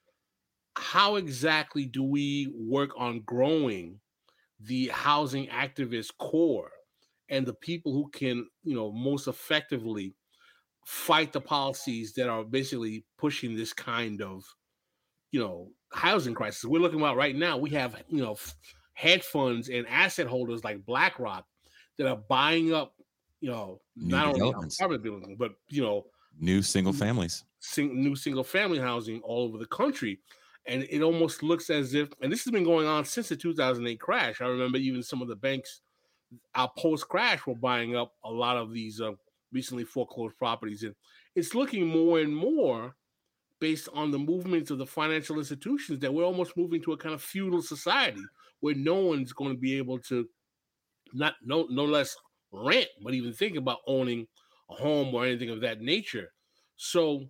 B: how exactly do we work on growing the housing activist core and the people who can, most effectively fight the policies that are basically pushing this kind of, housing crisis? We're looking about right now. We have, hedge funds and asset holders like BlackRock that are buying up, not only apartment buildings, but,
A: new single families,
B: new single family housing all over the country. And it almost looks as if, and this has been going on since the 2008 crash. I remember even some of the banks, post-crash, were buying up a lot of these recently foreclosed properties. And it's looking more and more, based on the movements of the financial institutions, that we're almost moving to a kind of feudal society where no one's going to be able to no less rent, but even think about owning a home or anything of that nature. So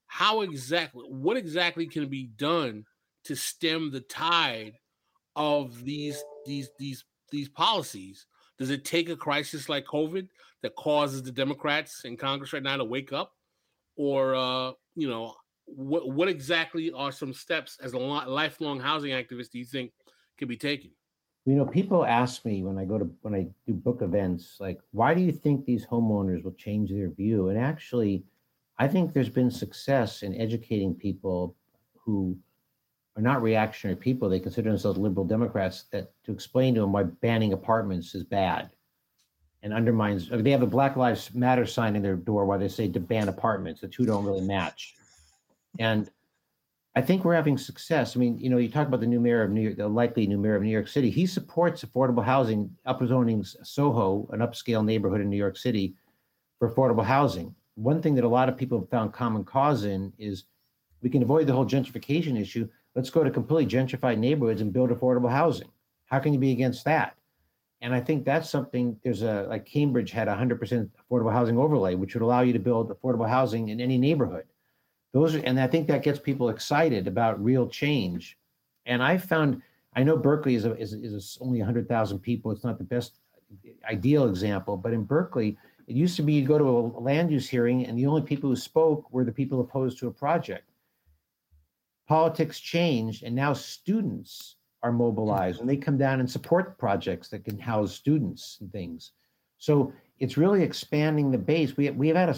B: what exactly can be done to stem the tide of these policies? Does it take a crisis like COVID that causes the Democrats in Congress right now to wake up? Or, what exactly are some steps as a lifelong housing activist do you think can be taken?
G: People ask me when I do book events, like, why do you think these homeowners will change their view? And actually, I think there's been success in educating people who are not reactionary people. They consider themselves liberal Democrats, to explain to them why banning apartments is bad and undermines. They have a Black Lives Matter sign in their door while they say to ban apartments. The two don't really match. And I think we're having success. I mean, you talk about the new mayor of New York, the likely new mayor of New York City. He supports affordable housing, upzoning Soho, an upscale neighborhood in New York City, for affordable housing. One thing that a lot of people have found common cause in is we can avoid the whole gentrification issue. Let's go to completely gentrified neighborhoods and build affordable housing. How can you be against that? And I think that's something. Like Cambridge had 100% affordable housing overlay, which would allow you to build affordable housing in any neighborhood. And I think that gets people excited about real change. And I know Berkeley is only 100,000 people. It's not the best ideal example, but in Berkeley, it used to be you'd go to a land use hearing and the only people who spoke were the people opposed to a project. Politics changed, and now students are mobilized and they come down and support projects that can house students and things. So it's really expanding the base. We've had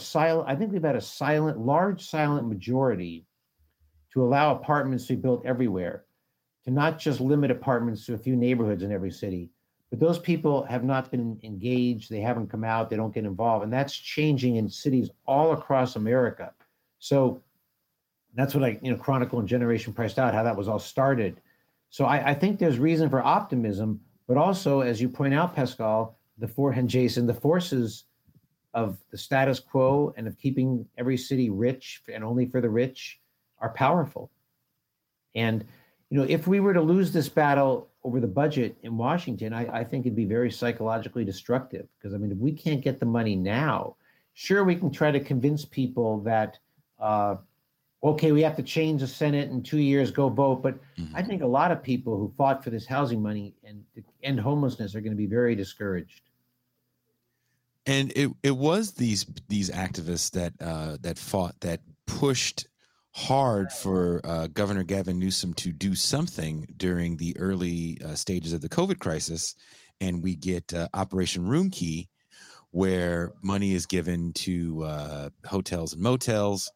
G: a large silent majority to allow apartments to be built everywhere, to not just limit apartments to a few neighborhoods in every city. But those people have not been engaged. They haven't come out. They don't get involved. And that's changing in cities all across America. So that's what I chronicle in Generation Priced Out, how that was all started. So I think there's reason for optimism, but also, as you point out, Pascal, Jason, the forces of the status quo and of keeping every city rich and only for the rich are powerful. And, if we were to lose this battle over the budget in Washington, I think it'd be very psychologically destructive. Because, if we can't get the money now, sure, we can try to convince people that, okay, we have to change the Senate in 2 years, go vote. But I think a lot of people who fought for this housing money and to end homelessness are going to be very discouraged.
A: And it was these activists that pushed hard for Governor Gavin Newsom to do something during the early stages of the COVID crisis. And we get Operation Room Key, where money is given to hotels and motels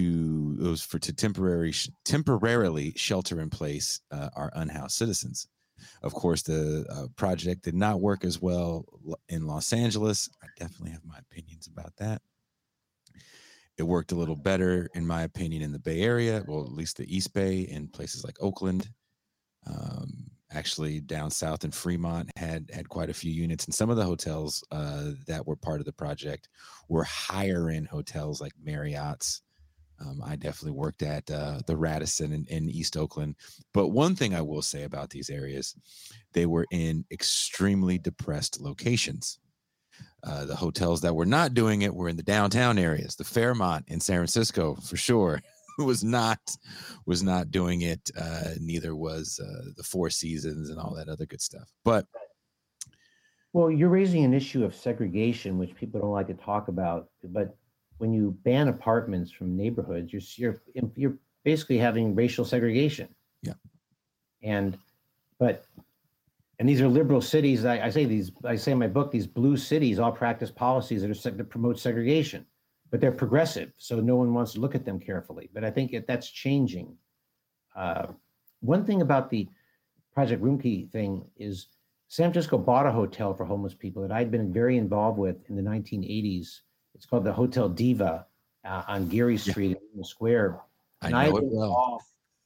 A: to temporarily shelter in place our unhoused citizens. Of course, the project did not work as well in Los Angeles. I definitely have my opinions about that. It worked a little better, in my opinion, in the Bay Area, well, at least the East Bay, and places like Oakland. Actually, down south in Fremont had quite a few units, and some of the hotels that were part of the project were higher end hotels like Marriott's. I definitely worked at the Radisson in East Oakland. But one thing I will say about these areas, they were in extremely depressed locations. The hotels that were not doing it were in the downtown areas. The Fairmont in San Francisco, for sure, was not doing it. Neither was the Four Seasons and all that other good stuff. But
G: well, you're raising an issue of segregation, which people don't like to talk about. But when you ban apartments from neighborhoods, you're basically having racial segregation.
A: Yeah.
G: And these are liberal cities. I say in my book, these blue cities all practice policies that promote segregation, but they're progressive, so no one wants to look at them carefully. But I think that's changing. One thing about the Project Roomkey thing is San Francisco bought a hotel for homeless people that I'd been very involved with in the 1980s. It's called the Hotel Diva on Geary Street in the Square.
A: And I know it well.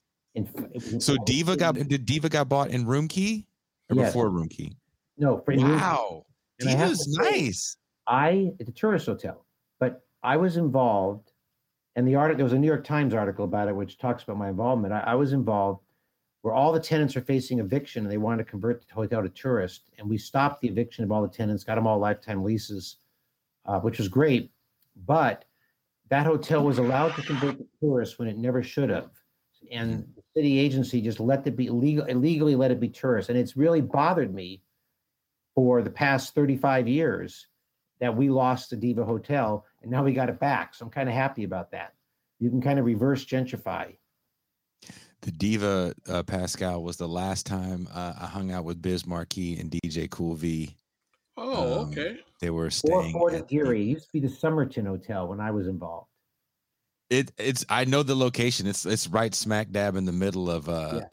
A: So Diva got bought in Roomkey or before Roomkey?
G: No,
A: wow. Diva's nice.
G: It's a tourist hotel, but I was involved, and there was a New York Times article about it, which talks about my involvement. I was involved where all the tenants are facing eviction and they wanted to convert the hotel to tourist. And we stopped the eviction of all the tenants, got them all lifetime leases, which was great. But that hotel was allowed to convert to tourists when it never should have. And the city agency just let it be illegally let it be tourist. And it's really bothered me for the past 35 years that we lost the Diva Hotel and now we got it back. So I'm kind of happy about that. You can kind of reverse gentrify.
A: The Diva, Pascal, was the last time I hung out with Biz Marquis and DJ Cool V.
B: Oh, okay.
A: They were staying
G: at Geary. It used to be the Somerton Hotel when I was involved.
A: It's I know the location. It's right smack dab in the middle of I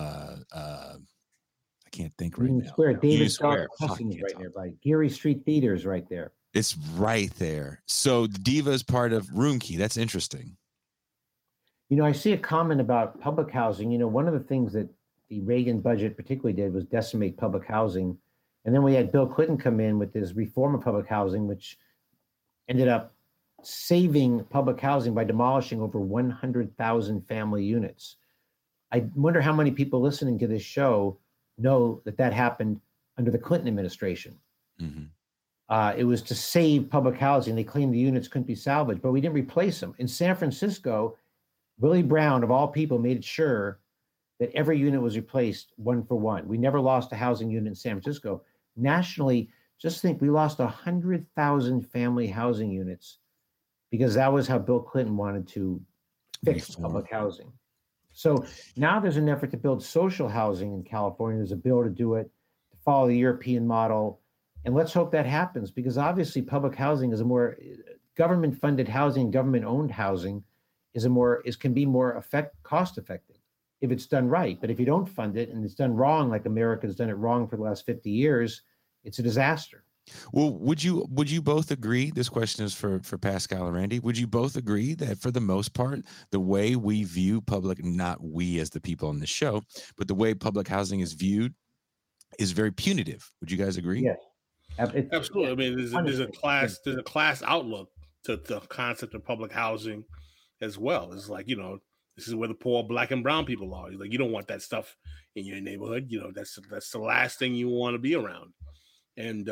A: can't think right now.
G: Square. David Square. Is right nearby. Geary Street Theater is right there.
A: It's right there. So the Diva is part of Roomkey. That's interesting.
G: I see a comment about public housing. One of the things that the Reagan budget particularly did was decimate public housing. And then we had Bill Clinton come in with this reform of public housing, which ended up saving public housing by demolishing over 100,000 family units. I wonder how many people listening to this show know that happened under the Clinton administration. Mm-hmm. It was to save public housing. They claimed the units couldn't be salvaged, but we didn't replace them. In San Francisco, Willie Brown, of all people, made sure that every unit was replaced one for one. We never lost a housing unit in San Francisco. Nationally, just think we lost 100,000 family housing units because that was how Bill Clinton wanted to fix public housing. So now there's an effort to build social housing in California. There's a bill to do it, to follow the European model. And let's hope that happens because obviously public housing is a more government-funded housing, government-owned housing can be more cost effective if it's done right. But if you don't fund it and it's done wrong, like America's done it wrong for the last 50 years, it's a disaster.
A: Well, would you both agree? This question is for Pascal and Randy. Would you both agree that for the most part, the way we view public, not we as the people on the show, but the way public housing is viewed is very punitive? Would you guys agree?
G: Yes,
B: absolutely. I mean, there's a class outlook to the concept of public housing as well. It's like, this is where the poor Black and brown people are. Like, you don't want that stuff in your neighborhood. That's the last thing you want to be around. And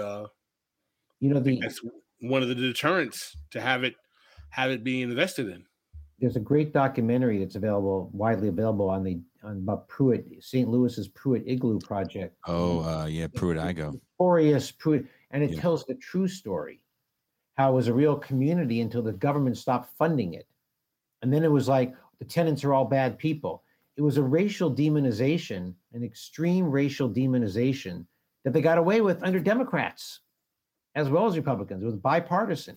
B: that's one of the deterrents to have it being invested in.
G: There's a great documentary that's widely available on about Pruitt, St. Louis's Pruitt Igloo project.
A: Oh, yeah, Pruitt Igoe.
G: Notorious Pruitt, and it tells the true story, how it was a real community until the government stopped funding it. And then it was like the tenants are all bad people. It was a racial demonization, an extreme racial demonization that they got away with under Democrats as well as Republicans. It was bipartisan.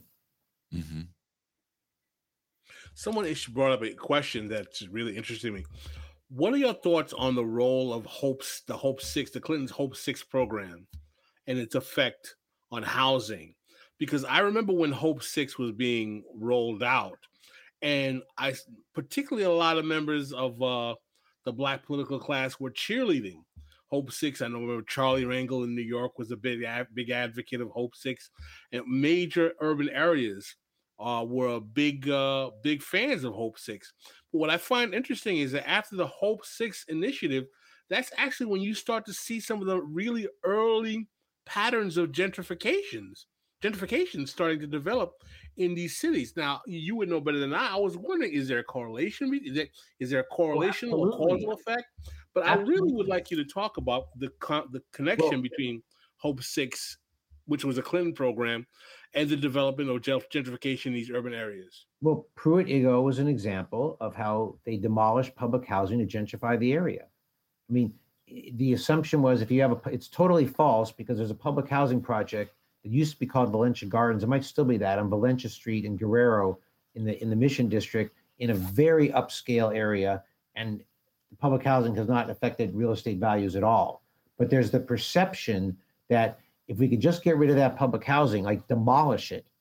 B: Mm-hmm. Someone brought up a question that's really interesting to me. What are your thoughts on the role of the Clinton's Hope 6 program and its effect on housing? Because I remember when Hope 6 was being rolled out, and particularly a lot of members of the Black political class were cheerleading Hope 6. I know Charlie Rangel in New York was a big advocate of Hope 6, and major urban areas were big fans of Hope 6. But what I find interesting is that after the Hope 6 initiative, that's actually when you start to see some of the really early patterns of gentrification starting to develop in these cities. Now, you would know better than I. I was wondering, is there a correlation? Is there a correlation or causal effect? But I really would like you to talk about the connection between Hope 6, which was a Clinton program, and the development of gentrification in these urban areas.
G: Well, Pruitt-Igoe was an example of how they demolished public housing to gentrify the area. I mean, the assumption was if you have it's totally false, because there's a public housing project that used to be called Valencia Gardens. It might still be that on Valencia Street in Guerrero in the Mission District in a very upscale area. And the public housing has not affected real estate values at all. But there's the perception that if we could just get rid of that public housing, like demolish it.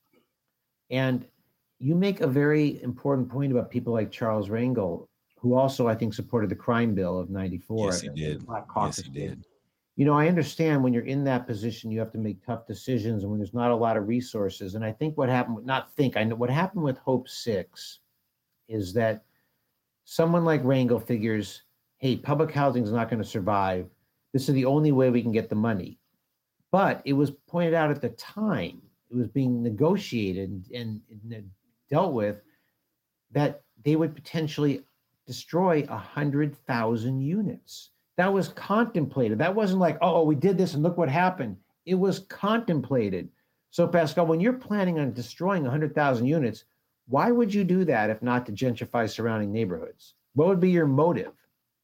G: And you make a very important point about people like Charles Rangel, who also, I think, supported the crime bill of 94.
A: Yes, he did. Yes, he did.
G: You know, I understand when you're in that position, you have to make tough decisions and when there's not a lot of resources. And I think what happened, I know what happened with Hope 6 is that someone like Rangel figures, hey, public housing is not going to survive. This is the only way we can get the money. But it was pointed out at the time, it was being negotiated and dealt with, that they would potentially destroy 100,000 units. That was contemplated. That wasn't like, oh, we did this and look what happened. It was contemplated. So Pascal, when you're planning on destroying 100,000 units, why would you do that if not to gentrify surrounding neighborhoods? What would be your motive?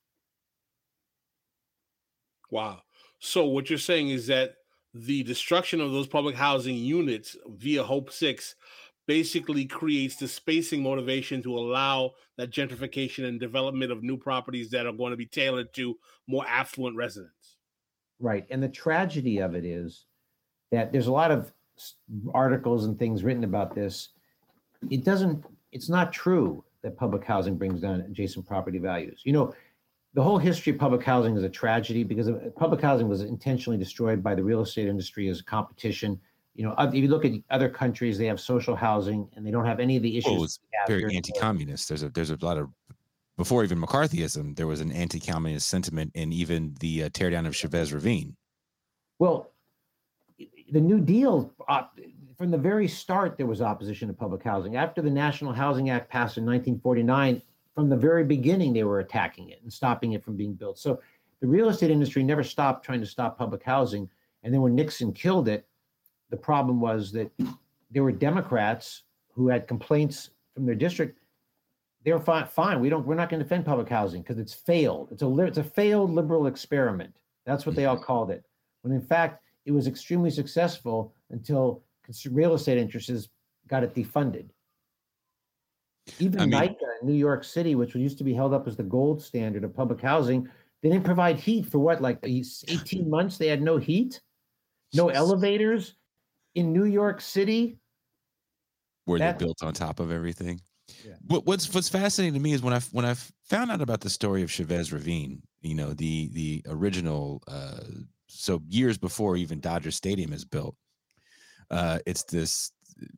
B: Wow. So what you're saying is that the destruction of those public housing units via Hope 6 basically creates the spacing motivation to allow that gentrification and development of new properties that are going to be tailored to more affluent residents.
G: Right. And the tragedy of it is that there's a lot of articles and things written about this. It's not true that public housing brings down adjacent property values. You know, the whole history of public housing is a tragedy because public housing was intentionally destroyed by the real estate industry as a competition. You know, if you look at other countries, they have social housing and they don't have any of the issues.
A: Well, it's very anti-communist. There's a lot of, before even McCarthyism, there was an anti-communist sentiment in even the teardown of Chavez Ravine.
G: Well, the New Deal, from the very start, there was opposition to public housing. After the National Housing Act passed in 1949, from the very beginning, they were attacking it and stopping it from being built. So the real estate industry never stopped trying to stop public housing. And then when Nixon killed it, the problem was that there were Democrats who had complaints from their district. They were fine. We're not going to defend public housing because it's failed. It's a failed liberal experiment. That's what they all called it. When in fact, it was extremely successful until real estate interests got it defunded. Even NICA in New York City, which used to be held up as the gold standard of public housing, they didn't provide heat for what, like 18 months? They had no heat, no elevators in New York City.
A: Where they're built on top of everything. Yeah. What's fascinating to me is when I found out about the story of Chavez Ravine, you know, the original, so years before even Dodger Stadium is built, it's this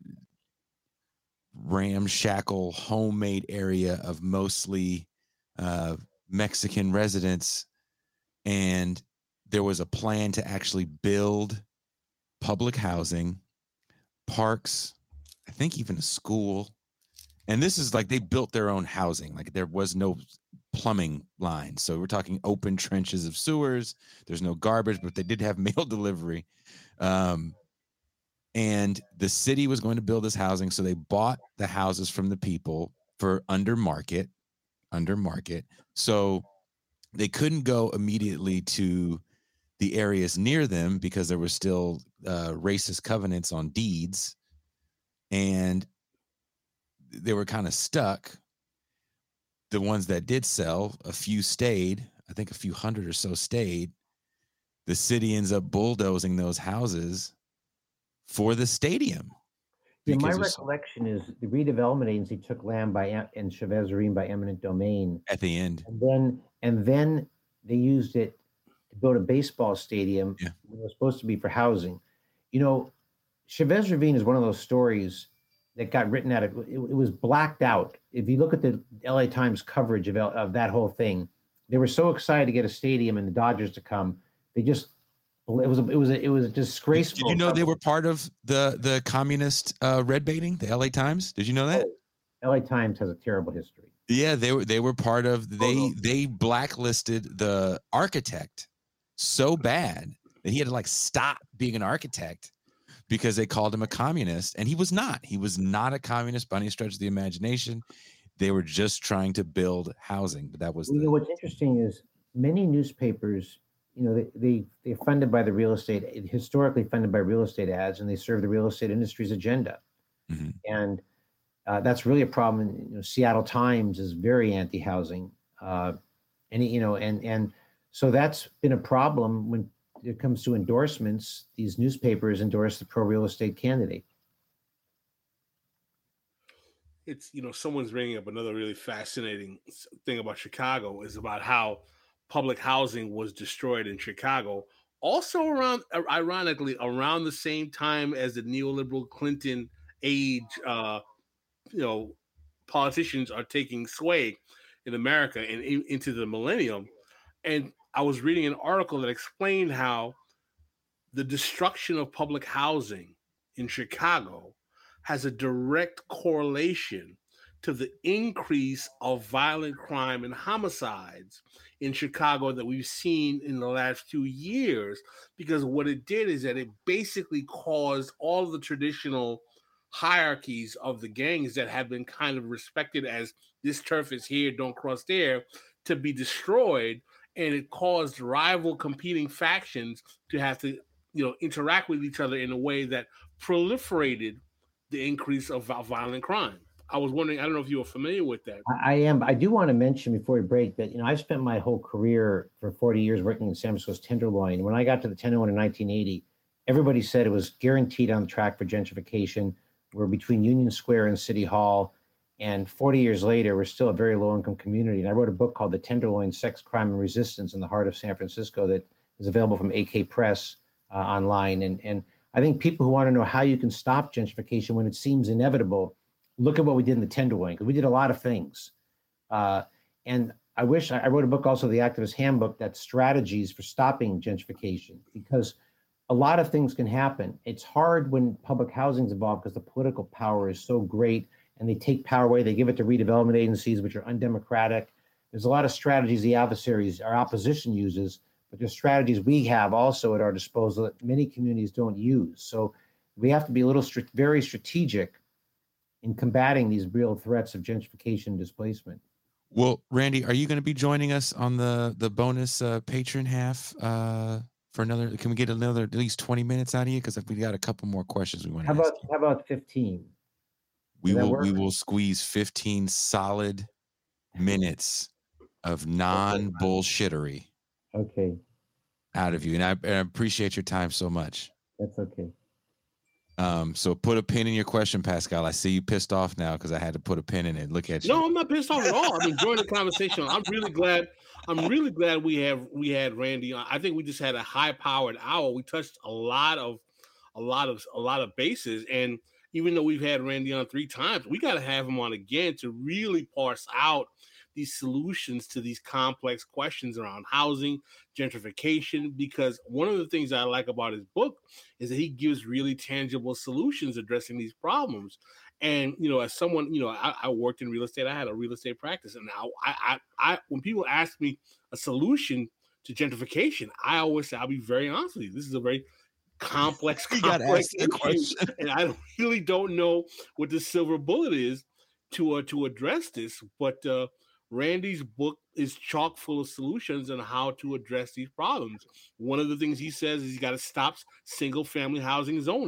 A: ramshackle homemade area of mostly Mexican residents, and there was a plan to actually build public housing, parks, I think even a school. And this is like they built their own housing. Like there was no plumbing lines. So we're talking open trenches of sewers. There's no garbage, but they did have mail delivery. And the city was going to build this housing. So they bought the houses from the people for under market. So they couldn't go immediately to the areas near them because there were still racist covenants on deeds. And they were kind of stuck. the ones that did sell, a few stayed. I think a few hundred or so stayed. The city ends up bulldozing those houses for the stadium.
G: Yeah, my
A: because there's-
G: recollection is the redevelopment agency took land in Chavez Ravine by eminent domain,
A: at the end,
G: and then they used it to build a baseball stadium.
A: Yeah.
G: It was supposed to be for housing. You know, Chavez Ravine is one of those stories that got written out. It was blacked out. If you look at the LA Times coverage of that whole thing, they were so excited to get a stadium and the Dodgers to come. They just it was a disgraceful.
A: Did you know they were part of the communist red baiting, the LA Times? Did you know that?
G: LA Times has a terrible history.
A: Yeah, they were part of. They blacklisted the architect so bad that he had to like stop being an architect because they called him a communist, and he was not. He was not a communist by any stretch of the imagination. They were just trying to build housing, but that was.
G: You know, what's interesting is many newspapers, you know, they're funded by the real estate, historically funded by real estate ads, and they serve the real estate industry's agenda.
A: Mhm.
G: And that's really a problem. You know, Seattle Times is very anti-housing, and so that's been a problem when it comes to endorsements. These newspapers endorse the pro-real estate candidate.
B: It's, you know, someone's bringing up another really fascinating thing about Chicago is about how public housing was destroyed in Chicago. Also around, ironically, around the same time as the neoliberal Clinton age, politicians are taking sway in America and into the millennium. And I was reading an article that explained how the destruction of public housing in Chicago has a direct correlation to the increase of violent crime and homicides in Chicago that we've seen in the last 2 years. Because what it did is that it basically caused all of the traditional hierarchies of the gangs that have been kind of respected as this turf is here, don't cross there, to be destroyed. And it caused rival competing factions to have to, interact with each other in a way that proliferated the increase of violent crime. I was wondering, I don't know if you were familiar with that.
G: I am. I do want to mention before we break that, I've spent my whole career for 40 years working in San Francisco's Tenderloin. When I got to the Tenderloin in 1980, everybody said it was guaranteed on track for gentrification. We're between Union Square and City Hall. And 40 years later, we're still a very low-income community. And I wrote a book called The Tenderloin, Sex, Crime, and Resistance in the Heart of San Francisco that is available from AK Press online. And I think people who want to know how you can stop gentrification when it seems inevitable, look at what we did in the Tenderloin, because we did a lot of things. And I wish I wrote a book also, The Activist Handbook, that's strategies for stopping gentrification, because a lot of things can happen. It's hard when public housing is involved because the political power is so great and they take power away. They give it to redevelopment agencies, which are undemocratic. There's a lot of strategies the adversaries, our opposition uses, but there's strategies we have also at our disposal that many communities don't use. So we have to be a little very strategic in combating these real threats of gentrification and displacement.
A: Well, Randy, are you going to be joining us on the bonus patron half for another? Can we get another at least 20 minutes out of you? Because we got a couple more questions we want to ask.
G: How about 15?
A: We will squeeze 15 solid minutes of non-bullshittery.
G: Okay.
A: Out of you, and I appreciate your time so much.
G: That's okay.
B: So
A: put a pin in your question, Pascal. I see you pissed off now because I had to put a pin in it. Look at you.
B: No, I'm not pissed off at all. I'm enjoying the conversation. I'm really glad we had Randy on. I think we just had a high-powered hour. We touched a lot of bases, and even though we've had Randy on 3 times, we got to have him on again to really parse out these solutions to these complex questions around housing, gentrification, because one of the things I like about his book is that he gives really tangible solutions addressing these problems. And, as someone, I worked in real estate, I had a real estate practice. And I when people ask me a solution to gentrification, I always say, I'll be very honest with you. This is a very complex issue, and I really don't know what the silver bullet is to address this. But Randy's book is chock full of solutions on how to address these problems. One of the things he says is you got to stop single-family housing zoning.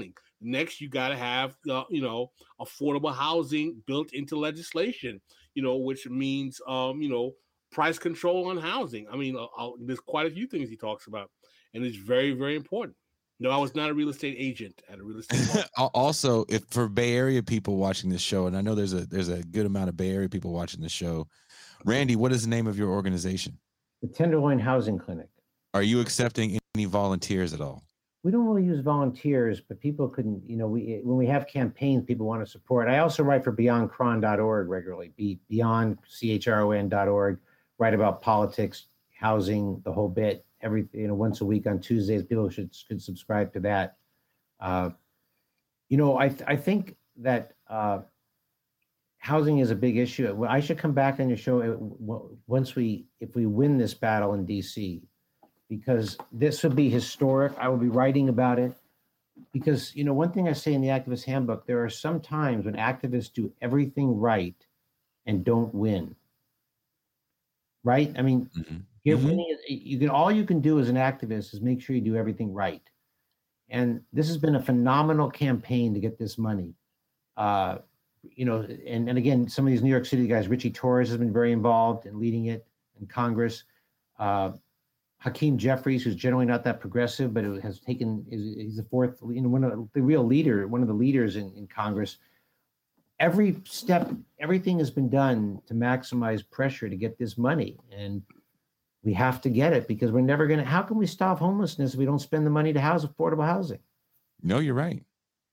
B: Next, you got to have affordable housing built into legislation. Which means price control on housing. I mean, there's quite a few things he talks about, and it's very, very important. No, I was not a real estate agent at a real estate.
A: Also, if for Bay Area people watching this show, and I know there's a good amount of Bay Area people watching this show, Randy, what is the name of your organization?
G: The Tenderloin Housing Clinic.
A: Are you accepting any volunteers at all?
G: We don't really use volunteers, but people couldn't, when we have campaigns, people want to support. I also write for beyondchron.org regularly, beyondchron.org, write about politics, housing, the whole bit, once a week on Tuesdays. People should subscribe to that. I think that housing is a big issue. I should come back on your show if we win this battle in DC, because this would be historic. I will be writing about it because, one thing I say in the Activist Handbook, there are some times when activists do everything right and don't win. Right? I mean, all you can do as an activist is make sure you do everything right. And this has been a phenomenal campaign to get this money. And again, some of these New York City guys, Richie Torres has been very involved in leading it in Congress. Hakeem Jeffries, who's generally not that progressive, but he's the fourth, one of the leaders in Congress. Every step, everything has been done to maximize pressure to get this money. And we have to get it because we're never how can we stop homelessness if we don't spend the money to house affordable housing?
A: No, you're right.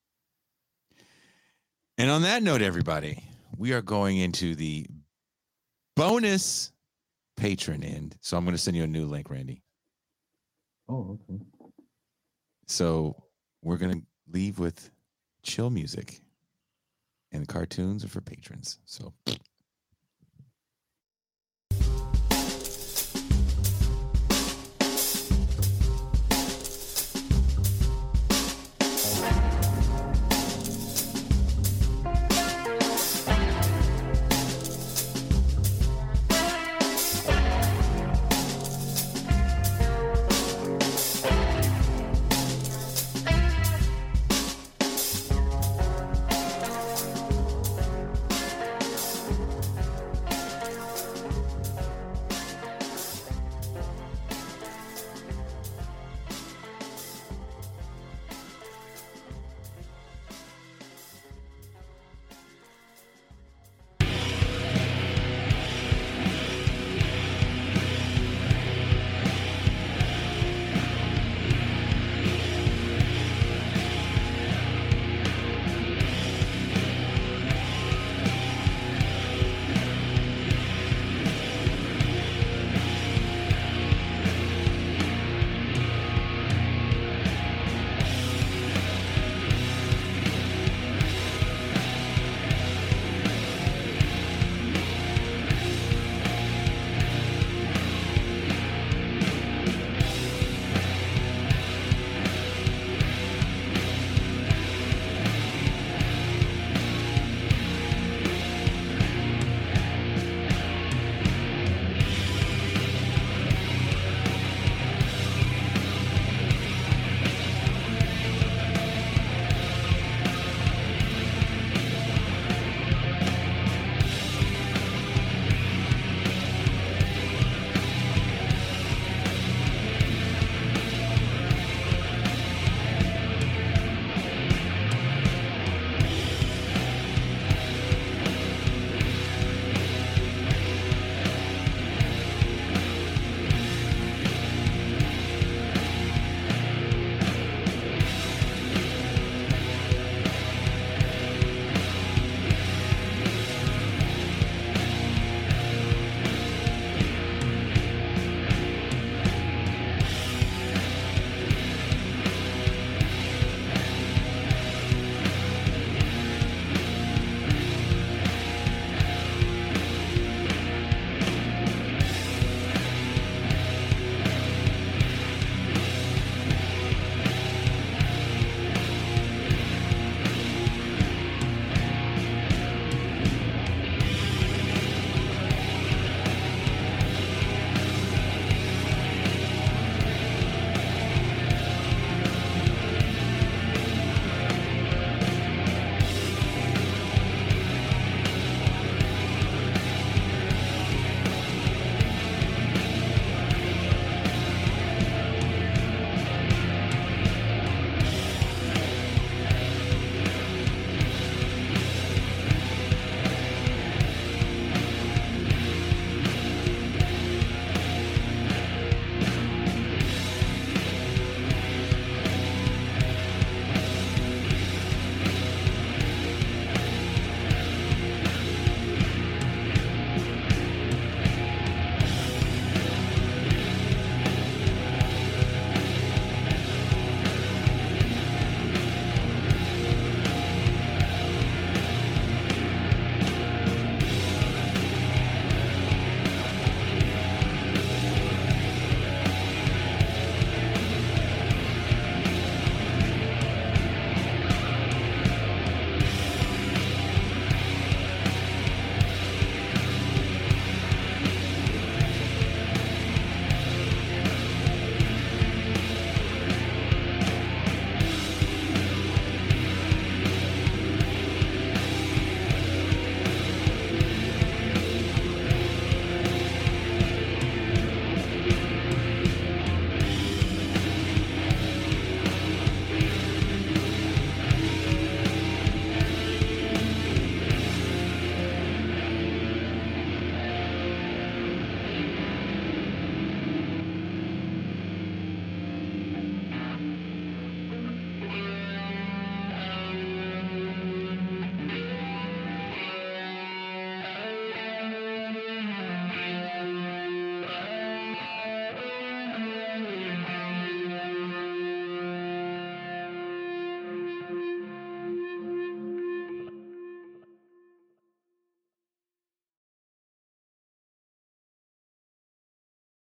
A: And on that note, everybody, we are going into the bonus patron end. So I'm going to send you a new link, Randy.
G: Oh, okay.
A: So we're going to leave with chill music, and the cartoons are for patrons. So